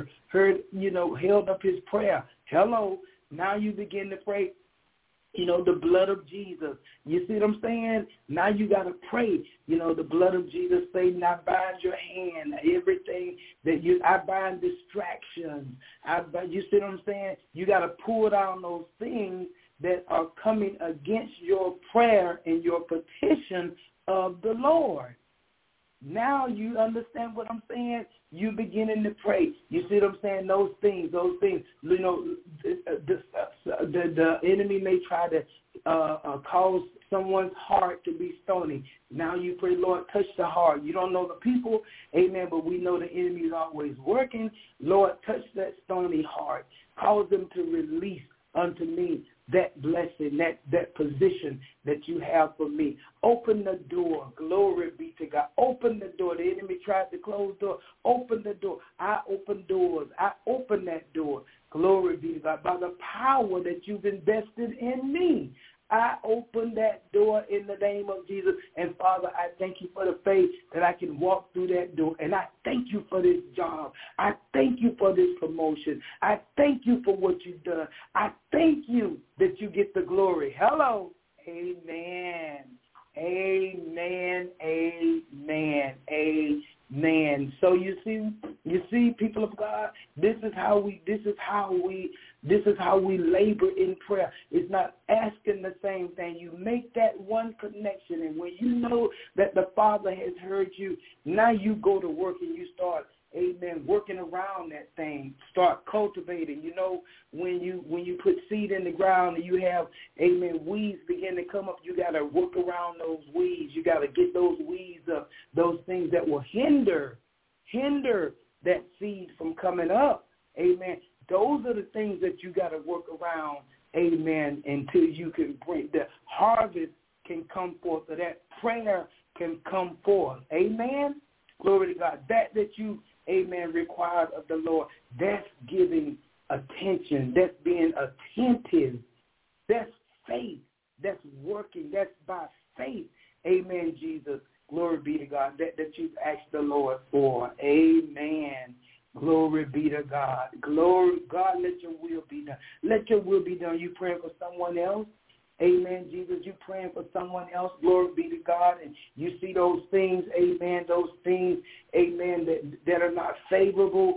held up his prayer. Hello. Now you begin to pray, the blood of Jesus. You see what I'm saying? Now you got to pray, the blood of Jesus. Satan, I bind your hand. Everything that I bind distractions. You see what I'm saying? You got to pull down those things that are coming against your prayer and your petition of the Lord. Now you understand what I'm saying? You beginning to pray. You see what I'm saying? Those things. The enemy may try to cause someone's heart to be stony. Now you pray, Lord, touch the heart. You don't know the people, amen, but we know the enemy is always working. Lord, touch that stony heart. Cause them to release unto me that blessing, that position that you have for me. Open the door. Glory be to God. Open the door. The enemy tried to close the door. Open the door. I open doors. I open that door. Glory be to God. By the power that you've invested in me, I open that door in the name of Jesus. And, Father, I thank you for the faith that I can walk through that door. And I thank you for this job. I thank you for this promotion. I thank you for what you've done. I thank you that you get the glory. Hello. Amen. Amen. Amen. Amen. So you see, people of God, this is how we labor in prayer. It's not asking the same thing. You make that one connection, and when you know that the Father has heard you, now you go to work and you start amen, working around that thing. Start cultivating. You know, when you put seed in the ground and you have, amen, weeds begin to come up, you got to work around those weeds. You got to get those weeds up, those things that will hinder that seed from coming up. Amen. Those are the things that you got to work around, amen, until you can bring the harvest can come forth, so that prayer can come forth. Amen. Glory to God. That you, amen, required of the Lord, that's giving attention. That's being attentive. That's faith. That's working. That's by faith. Amen, Jesus. Glory be to God. That you've asked the Lord for. Amen. Glory be to God. Glory, God, let your will be done. Let your will be done. You praying for someone else? Amen, Jesus. You praying for someone else? Glory be to God. And you see those things, amen, amen, that are not favorable,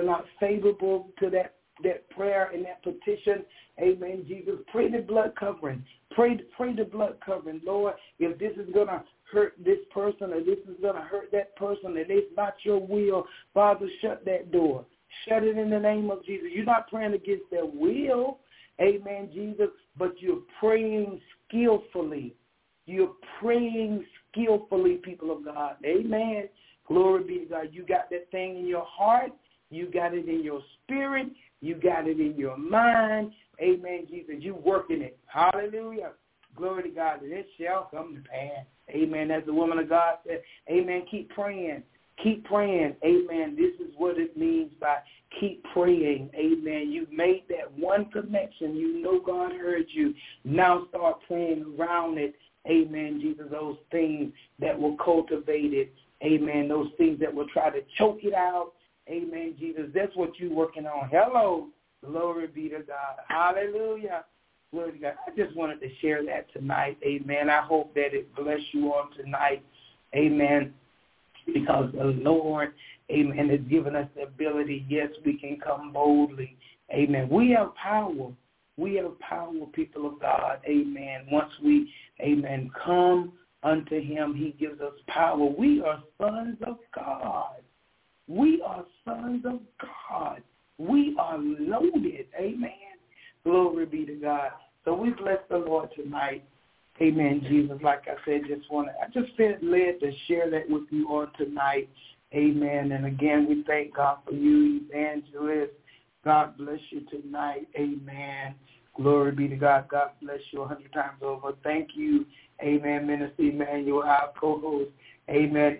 to that prayer and that petition. Amen, Jesus. Pray the blood covering. Pray the blood covering. Lord, if this is going to hurt this person or this is going to hurt that person and it's not your will, Father, shut that door. Shut it in the name of Jesus. You're not praying against their will, amen, Jesus, but you're praying skillfully. You're praying skillfully, people of God. Amen. Glory be to God. You got that thing in your heart. You got it in your spirit. You got it in your mind. Amen, Jesus. You working it. Hallelujah. Glory to God. And it shall come to pass. Amen. As the woman of God said, amen, keep praying. Keep praying. Amen. This is what it means by keep praying. Amen. You made that one connection. You know God heard you. Now start praying around it. Amen, Jesus. Those things that will cultivate it. Amen. Those things that will try to choke it out. Amen, Jesus. That's what you're working on. Hello. Glory be to God. Hallelujah. Glory to God. I just wanted to share that tonight. Amen. I hope that it bless you on tonight. Amen. Because the Lord, amen, has given us the ability, yes, we can come boldly. Amen. We have power. We have power, people of God. Amen. Once we, amen, come unto him, he gives us power. We are sons of God. We are sons of God. We are loaded. Amen. Glory be to God. So we bless the Lord tonight. Amen, Jesus. Like I said, I just felt led to share that with you on tonight. Amen. And again, we thank God for you, evangelist. God bless you tonight. Amen. Glory be to God. God bless you 100 times over. Thank you. Amen. Minister Emmanuel, our co-host. Amen.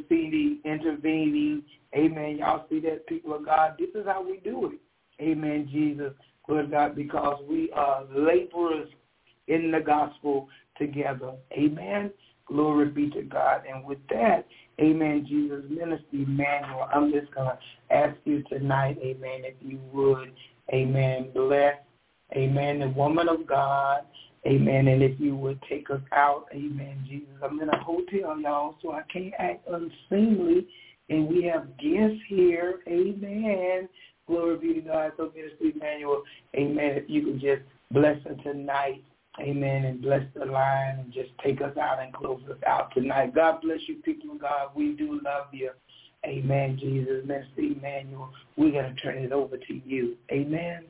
Intervening. Amen. Y'all see that, people of God? This is how we do it. Amen, Jesus. Glory to God, because we are laborers in the gospel together. Amen. Glory be to God. And with that, amen, Jesus, Minister Emmanuel, I'm just going to ask you tonight, amen, if you would, amen, bless, amen, the woman of God, amen, and if you would take us out, amen, Jesus. I'm in a hotel, y'all, so I can't act unseemly, and we have guests here, amen. Glory be to God. So, Minister Emmanuel, amen, if you could just bless her tonight, amen, and bless the line and just take us out and close us out tonight. God bless you, people of God. We do love you. Amen, Jesus. Minister Emmanuel, we're going to turn it over to you. Amen.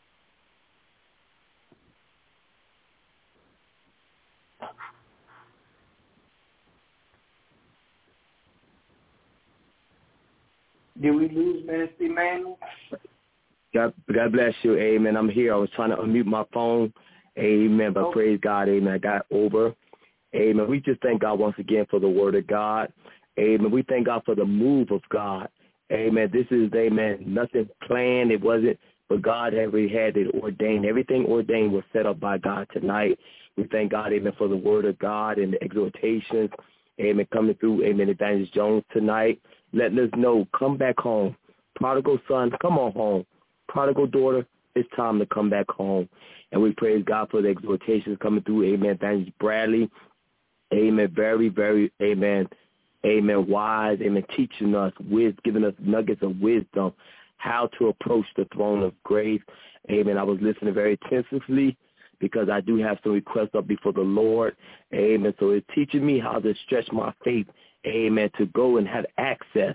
Did we lose Minister Emmanuel? God bless you. Amen. I'm here. I was trying to unmute my phone. Amen. But praise God. Amen. I got over. Amen. We just thank God once again for the word of God. Amen. We thank God for the move of God. Amen. This is, amen, nothing planned. It wasn't, but God had it ordained. Everything ordained was set up by God tonight. We thank God, amen, for the word of God and the exhortations. Amen. Coming through, amen, Evangelist Jones tonight. Letting us know, come back home. Prodigal son, come on home. Prodigal daughter, it's time to come back home. And we praise God for the exhortations coming through. Amen. Evangelist Bradley. Amen. Very, very, amen. Amen. Wise. Amen. Teaching us, giving us nuggets of wisdom, how to approach the throne of grace. Amen. I was listening very attentively because I do have some requests up before the Lord. Amen. So it's teaching me how to stretch my faith. Amen. To go and have access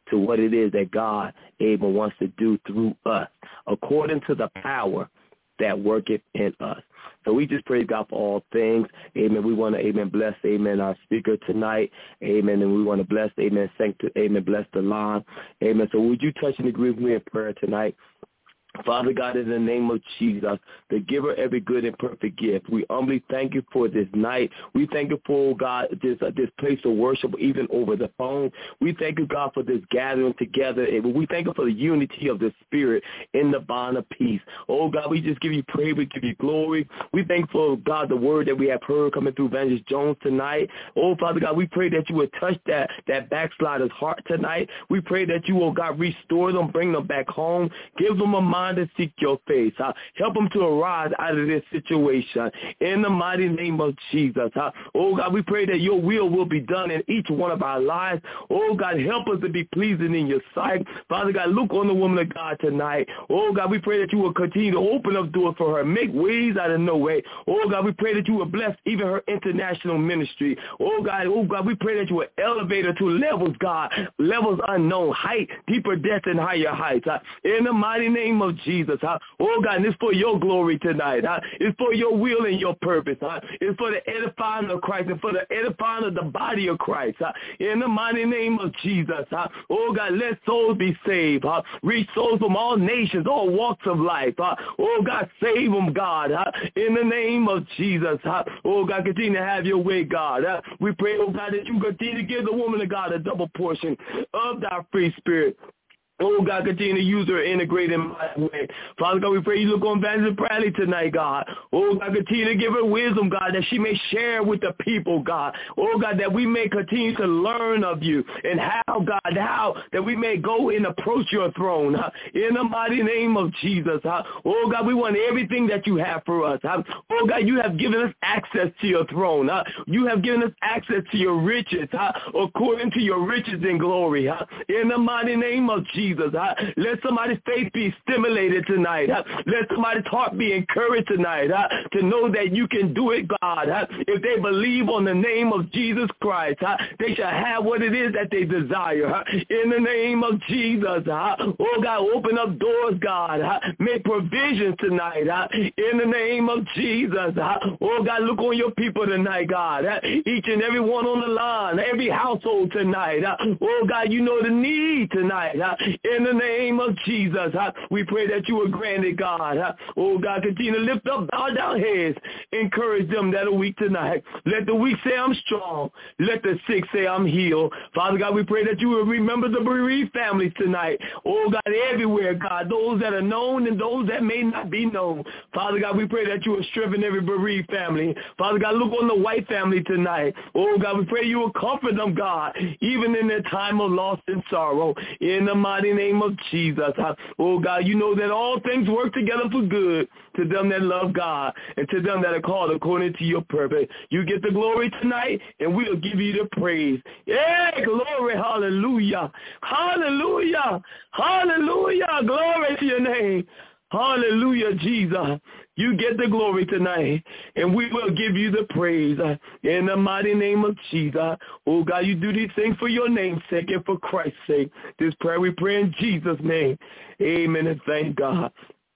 to what it is that God, amen, wants to do through us, according to the power that worketh in us. So we just praise God for all things. Amen. We want to, amen, bless, amen, our speaker tonight. Amen. And we want to bless, amen, bless the line. Amen. So would you touch and agree with me in prayer tonight? Father God, in the name of Jesus, the giver of every good and perfect gift, we humbly thank you for this night. We thank you for, God, this place of worship, even over the phone. We thank you, God, for this gathering together. And we thank you for the unity of the Spirit in the bond of peace. Oh, God, we just give you praise. We give you glory. We thank you for, God, the word that we have heard coming through Evangelist Jones tonight. Oh, Father God, we pray that you would touch that backslider's heart tonight. We pray that you will, God, restore them, bring them back home, give them a mind to seek your face. Help them to arise out of this situation in the mighty name of Jesus. Oh, God, we pray that your will be done in each one of our lives. Oh, God, help us to be pleasing in your sight. Father God, look on the woman of God tonight. Oh, God, we pray that you will continue to open up doors for her, make ways out of no way. Oh, God, we pray that you will bless even her international ministry. Oh, God, we pray that you will elevate her to levels, God, levels unknown, height, deeper depths, and higher heights. In the mighty name of Jesus. Oh, God, and it's for your glory tonight. It's for your will and your purpose. It's for the edifying of Christ and for the edifying of the body of Christ. In the mighty name of Jesus. Oh, God, let souls be saved. Reach souls from all nations, all walks of life. Oh, God, save them, God. In the name of Jesus. Oh, God, continue to have your way, God. We pray, oh, God, that you continue to give the woman of God a double portion of thy free spirit. Oh, God, continue to use her integrate in my way. Father God, we pray you look on Evangelist Bradley tonight, God. Oh, God, continue to give her wisdom, God, that she may share with the people, God. Oh, God, that we may continue to learn of you and how that we may go and approach your throne. In the mighty name of Jesus. Oh, God, we want everything that you have for us. Oh, God, you have given us access to your throne. You have given us access to your riches, according to your riches and glory. In the mighty name of Jesus. Let somebody's faith be stimulated tonight. Let somebody's heart be encouraged tonight to know that you can do it, God. If they believe on the name of Jesus Christ, they shall have what it is that they desire. In the name of Jesus. Oh, God, open up doors, God. Make provisions tonight. In the name of Jesus. Oh, God, look on your people tonight, God. Each and every one on the line, every household tonight. Oh, God, you know the need tonight. In the name of Jesus, we pray that you will grant it, God. Oh, God, continue to lift up, bow down heads. Encourage them that are weak tonight. Let the weak say I'm strong. Let the sick say I'm healed. Father God, we pray that you will remember the bereaved families tonight. Oh, God, everywhere, God, those that are known and those that may not be known. Father God, we pray that you will strengthen every bereaved family. Father God, look on the white family tonight. Oh, God, we pray you will comfort them, God, even in their time of loss and sorrow. In the mighty name of Jesus. Oh, God, you know that all things work together for good to them that love God and to them that are called according to your purpose. You get the glory tonight, and we'll give you the praise. Yeah, glory, hallelujah. Hallelujah. Hallelujah. Glory to your name. Hallelujah, Jesus. You get the glory tonight, and we will give you the praise in the mighty name of Jesus. Oh, God, you do these things for your name's sake and for Christ's sake. This prayer we pray in Jesus' name. Amen, and thank God.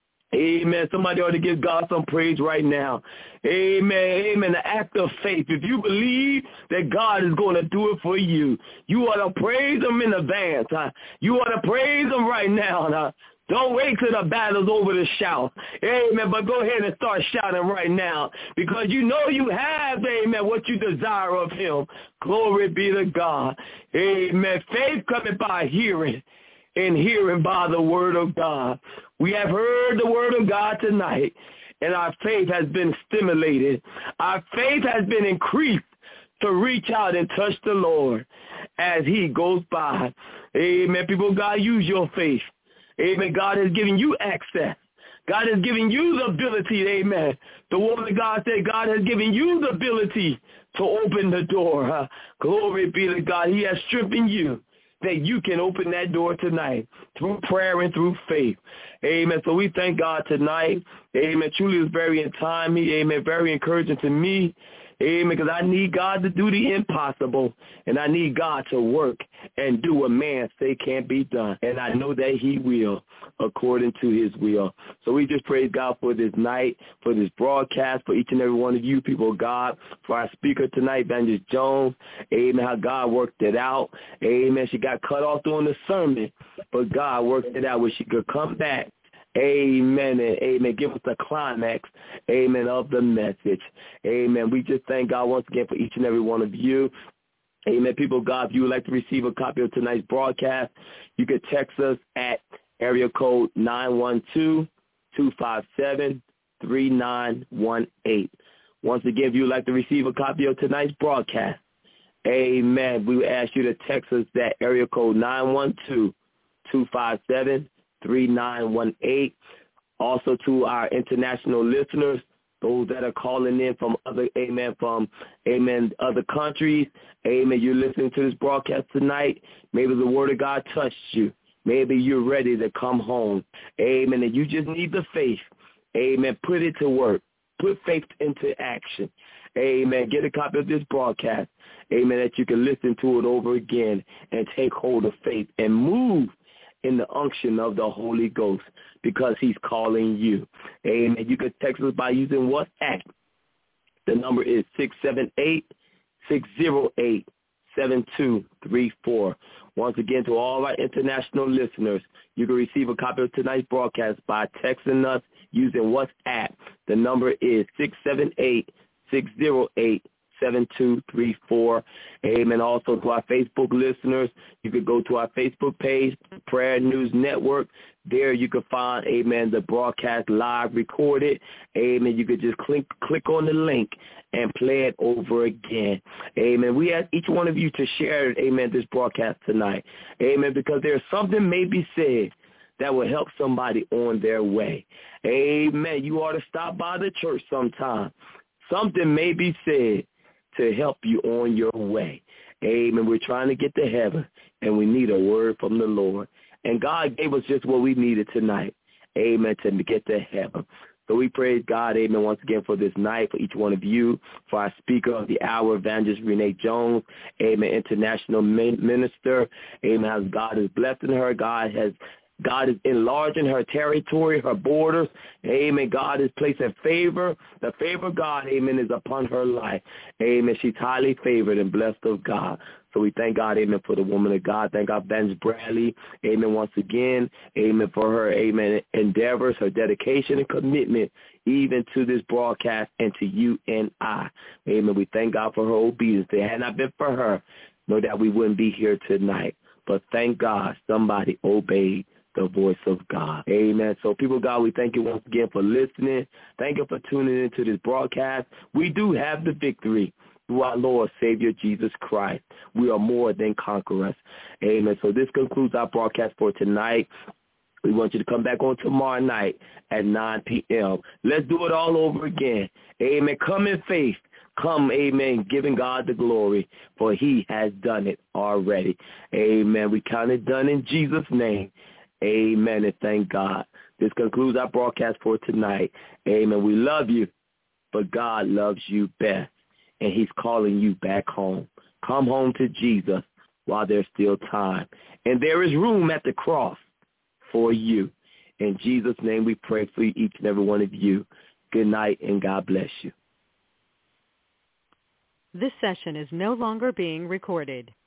Amen. Somebody ought to give God some praise right now. Amen. Amen. The act of faith. If you believe that God is going to do it for you, you ought to praise him in advance. You ought to praise him right now. Don't wait till the battle's over to shout. Amen. But go ahead and start shouting right now, because you know you have, amen, what you desire of him. Glory be to God. Amen. Faith coming by hearing, and hearing by the word of God. We have heard the word of God tonight, and our faith has been stimulated. Our faith has been increased to reach out and touch the Lord as he goes by. Amen. People, God, use your faith. Amen. God has given you access. God has given you the ability, amen. The woman of God said God has given you the ability to open the door. Glory be to God. He has strengthened you that you can open that door tonight through prayer and through faith. Amen. So we thank God tonight. Amen. Truly is very in time. Amen. Very encouraging to me. Amen, because I need God to do the impossible, and I need God to work and do what man say can't be done. And I know that he will, according to his will. So we just praise God for this night, for this broadcast, for each and every one of you people of God, for our speaker tonight, Evangelist Jones. Amen, how God worked it out. Amen, she got cut off during the sermon, but God worked it out where she could come back. Amen and amen. Give us the climax, amen, of the message. Amen. We just thank God once again for each and every one of you. Amen. People of God, if you would like to receive a copy of tonight's broadcast, you can text us at area code 912-257-3918. Once again, if you would like to receive a copy of tonight's broadcast, amen, we will ask you to text us at area code 912-257-3918. 3918. Also to our international listeners, those that are calling in from other other countries. Amen. You're listening to this broadcast tonight. Maybe the word of God touched you. Maybe you're ready to come home. Amen. And you just need the faith. Amen. Put it to work. Put faith into action. Amen. Get a copy of this broadcast. Amen. That you can listen to it over again and take hold of faith and move in the unction of the Holy Ghost, because he's calling you. Amen. You can text us by using WhatsApp. The number is 678-608-7234. Once again, to all our international listeners, you can receive a copy of tonight's broadcast by texting us using WhatsApp. The number is 678-608-7234. 7234. Amen. Also to our Facebook listeners, you can go to our Facebook page, Prayer News Network. There you can find, amen, the broadcast live recorded. Amen. You could just click on the link and play it over again. Amen. We ask each one of you to share, amen, this broadcast tonight. Amen. Because there's something may be said that will help somebody on their way. Amen. You ought to stop by the church sometime. Something may be said to help you on your way. Amen. We're trying to get to heaven, and we need a word from the Lord. And God gave us just what we needed tonight. Amen. To get to heaven. So we praise God, amen, once again for this night, for each one of you, for our speaker of the hour, Evangelist Renee Jones, amen, international minister. Amen. As God is blessing her, God is enlarging her territory, her borders. Amen. God is placing favor. The favor of God, amen, is upon her life. Amen. She's highly favored and blessed of God. So we thank God, amen, for the woman of God. Thank God, Evangelist Bradley, amen, once again, amen, for her, amen, endeavors, her dedication and commitment, even to this broadcast and to you and I. Amen. We thank God for her obedience. If it had not been for her, no doubt we wouldn't be here tonight. But thank God somebody obeyed the voice of God. Amen. So people of God, we thank you once again for listening. Thank you for tuning into this broadcast. We do have the victory through our Lord Savior Jesus Christ. We are more than conquerors. Amen. So this concludes our broadcast for tonight. We want you to come back on tomorrow night at 9 p.m. Let's do it all over again. Amen. Come in faith. Come, amen, giving God the glory, for he has done it already. Amen. We count it done in Jesus' name. Amen, and thank God. This concludes our broadcast for tonight. Amen. We love you, but God loves you best, and he's calling you back home. Come home to Jesus while there's still time. And there is room at the cross for you. In Jesus' name we pray for each and every one of you. Good night, and God bless you. This session is no longer being recorded.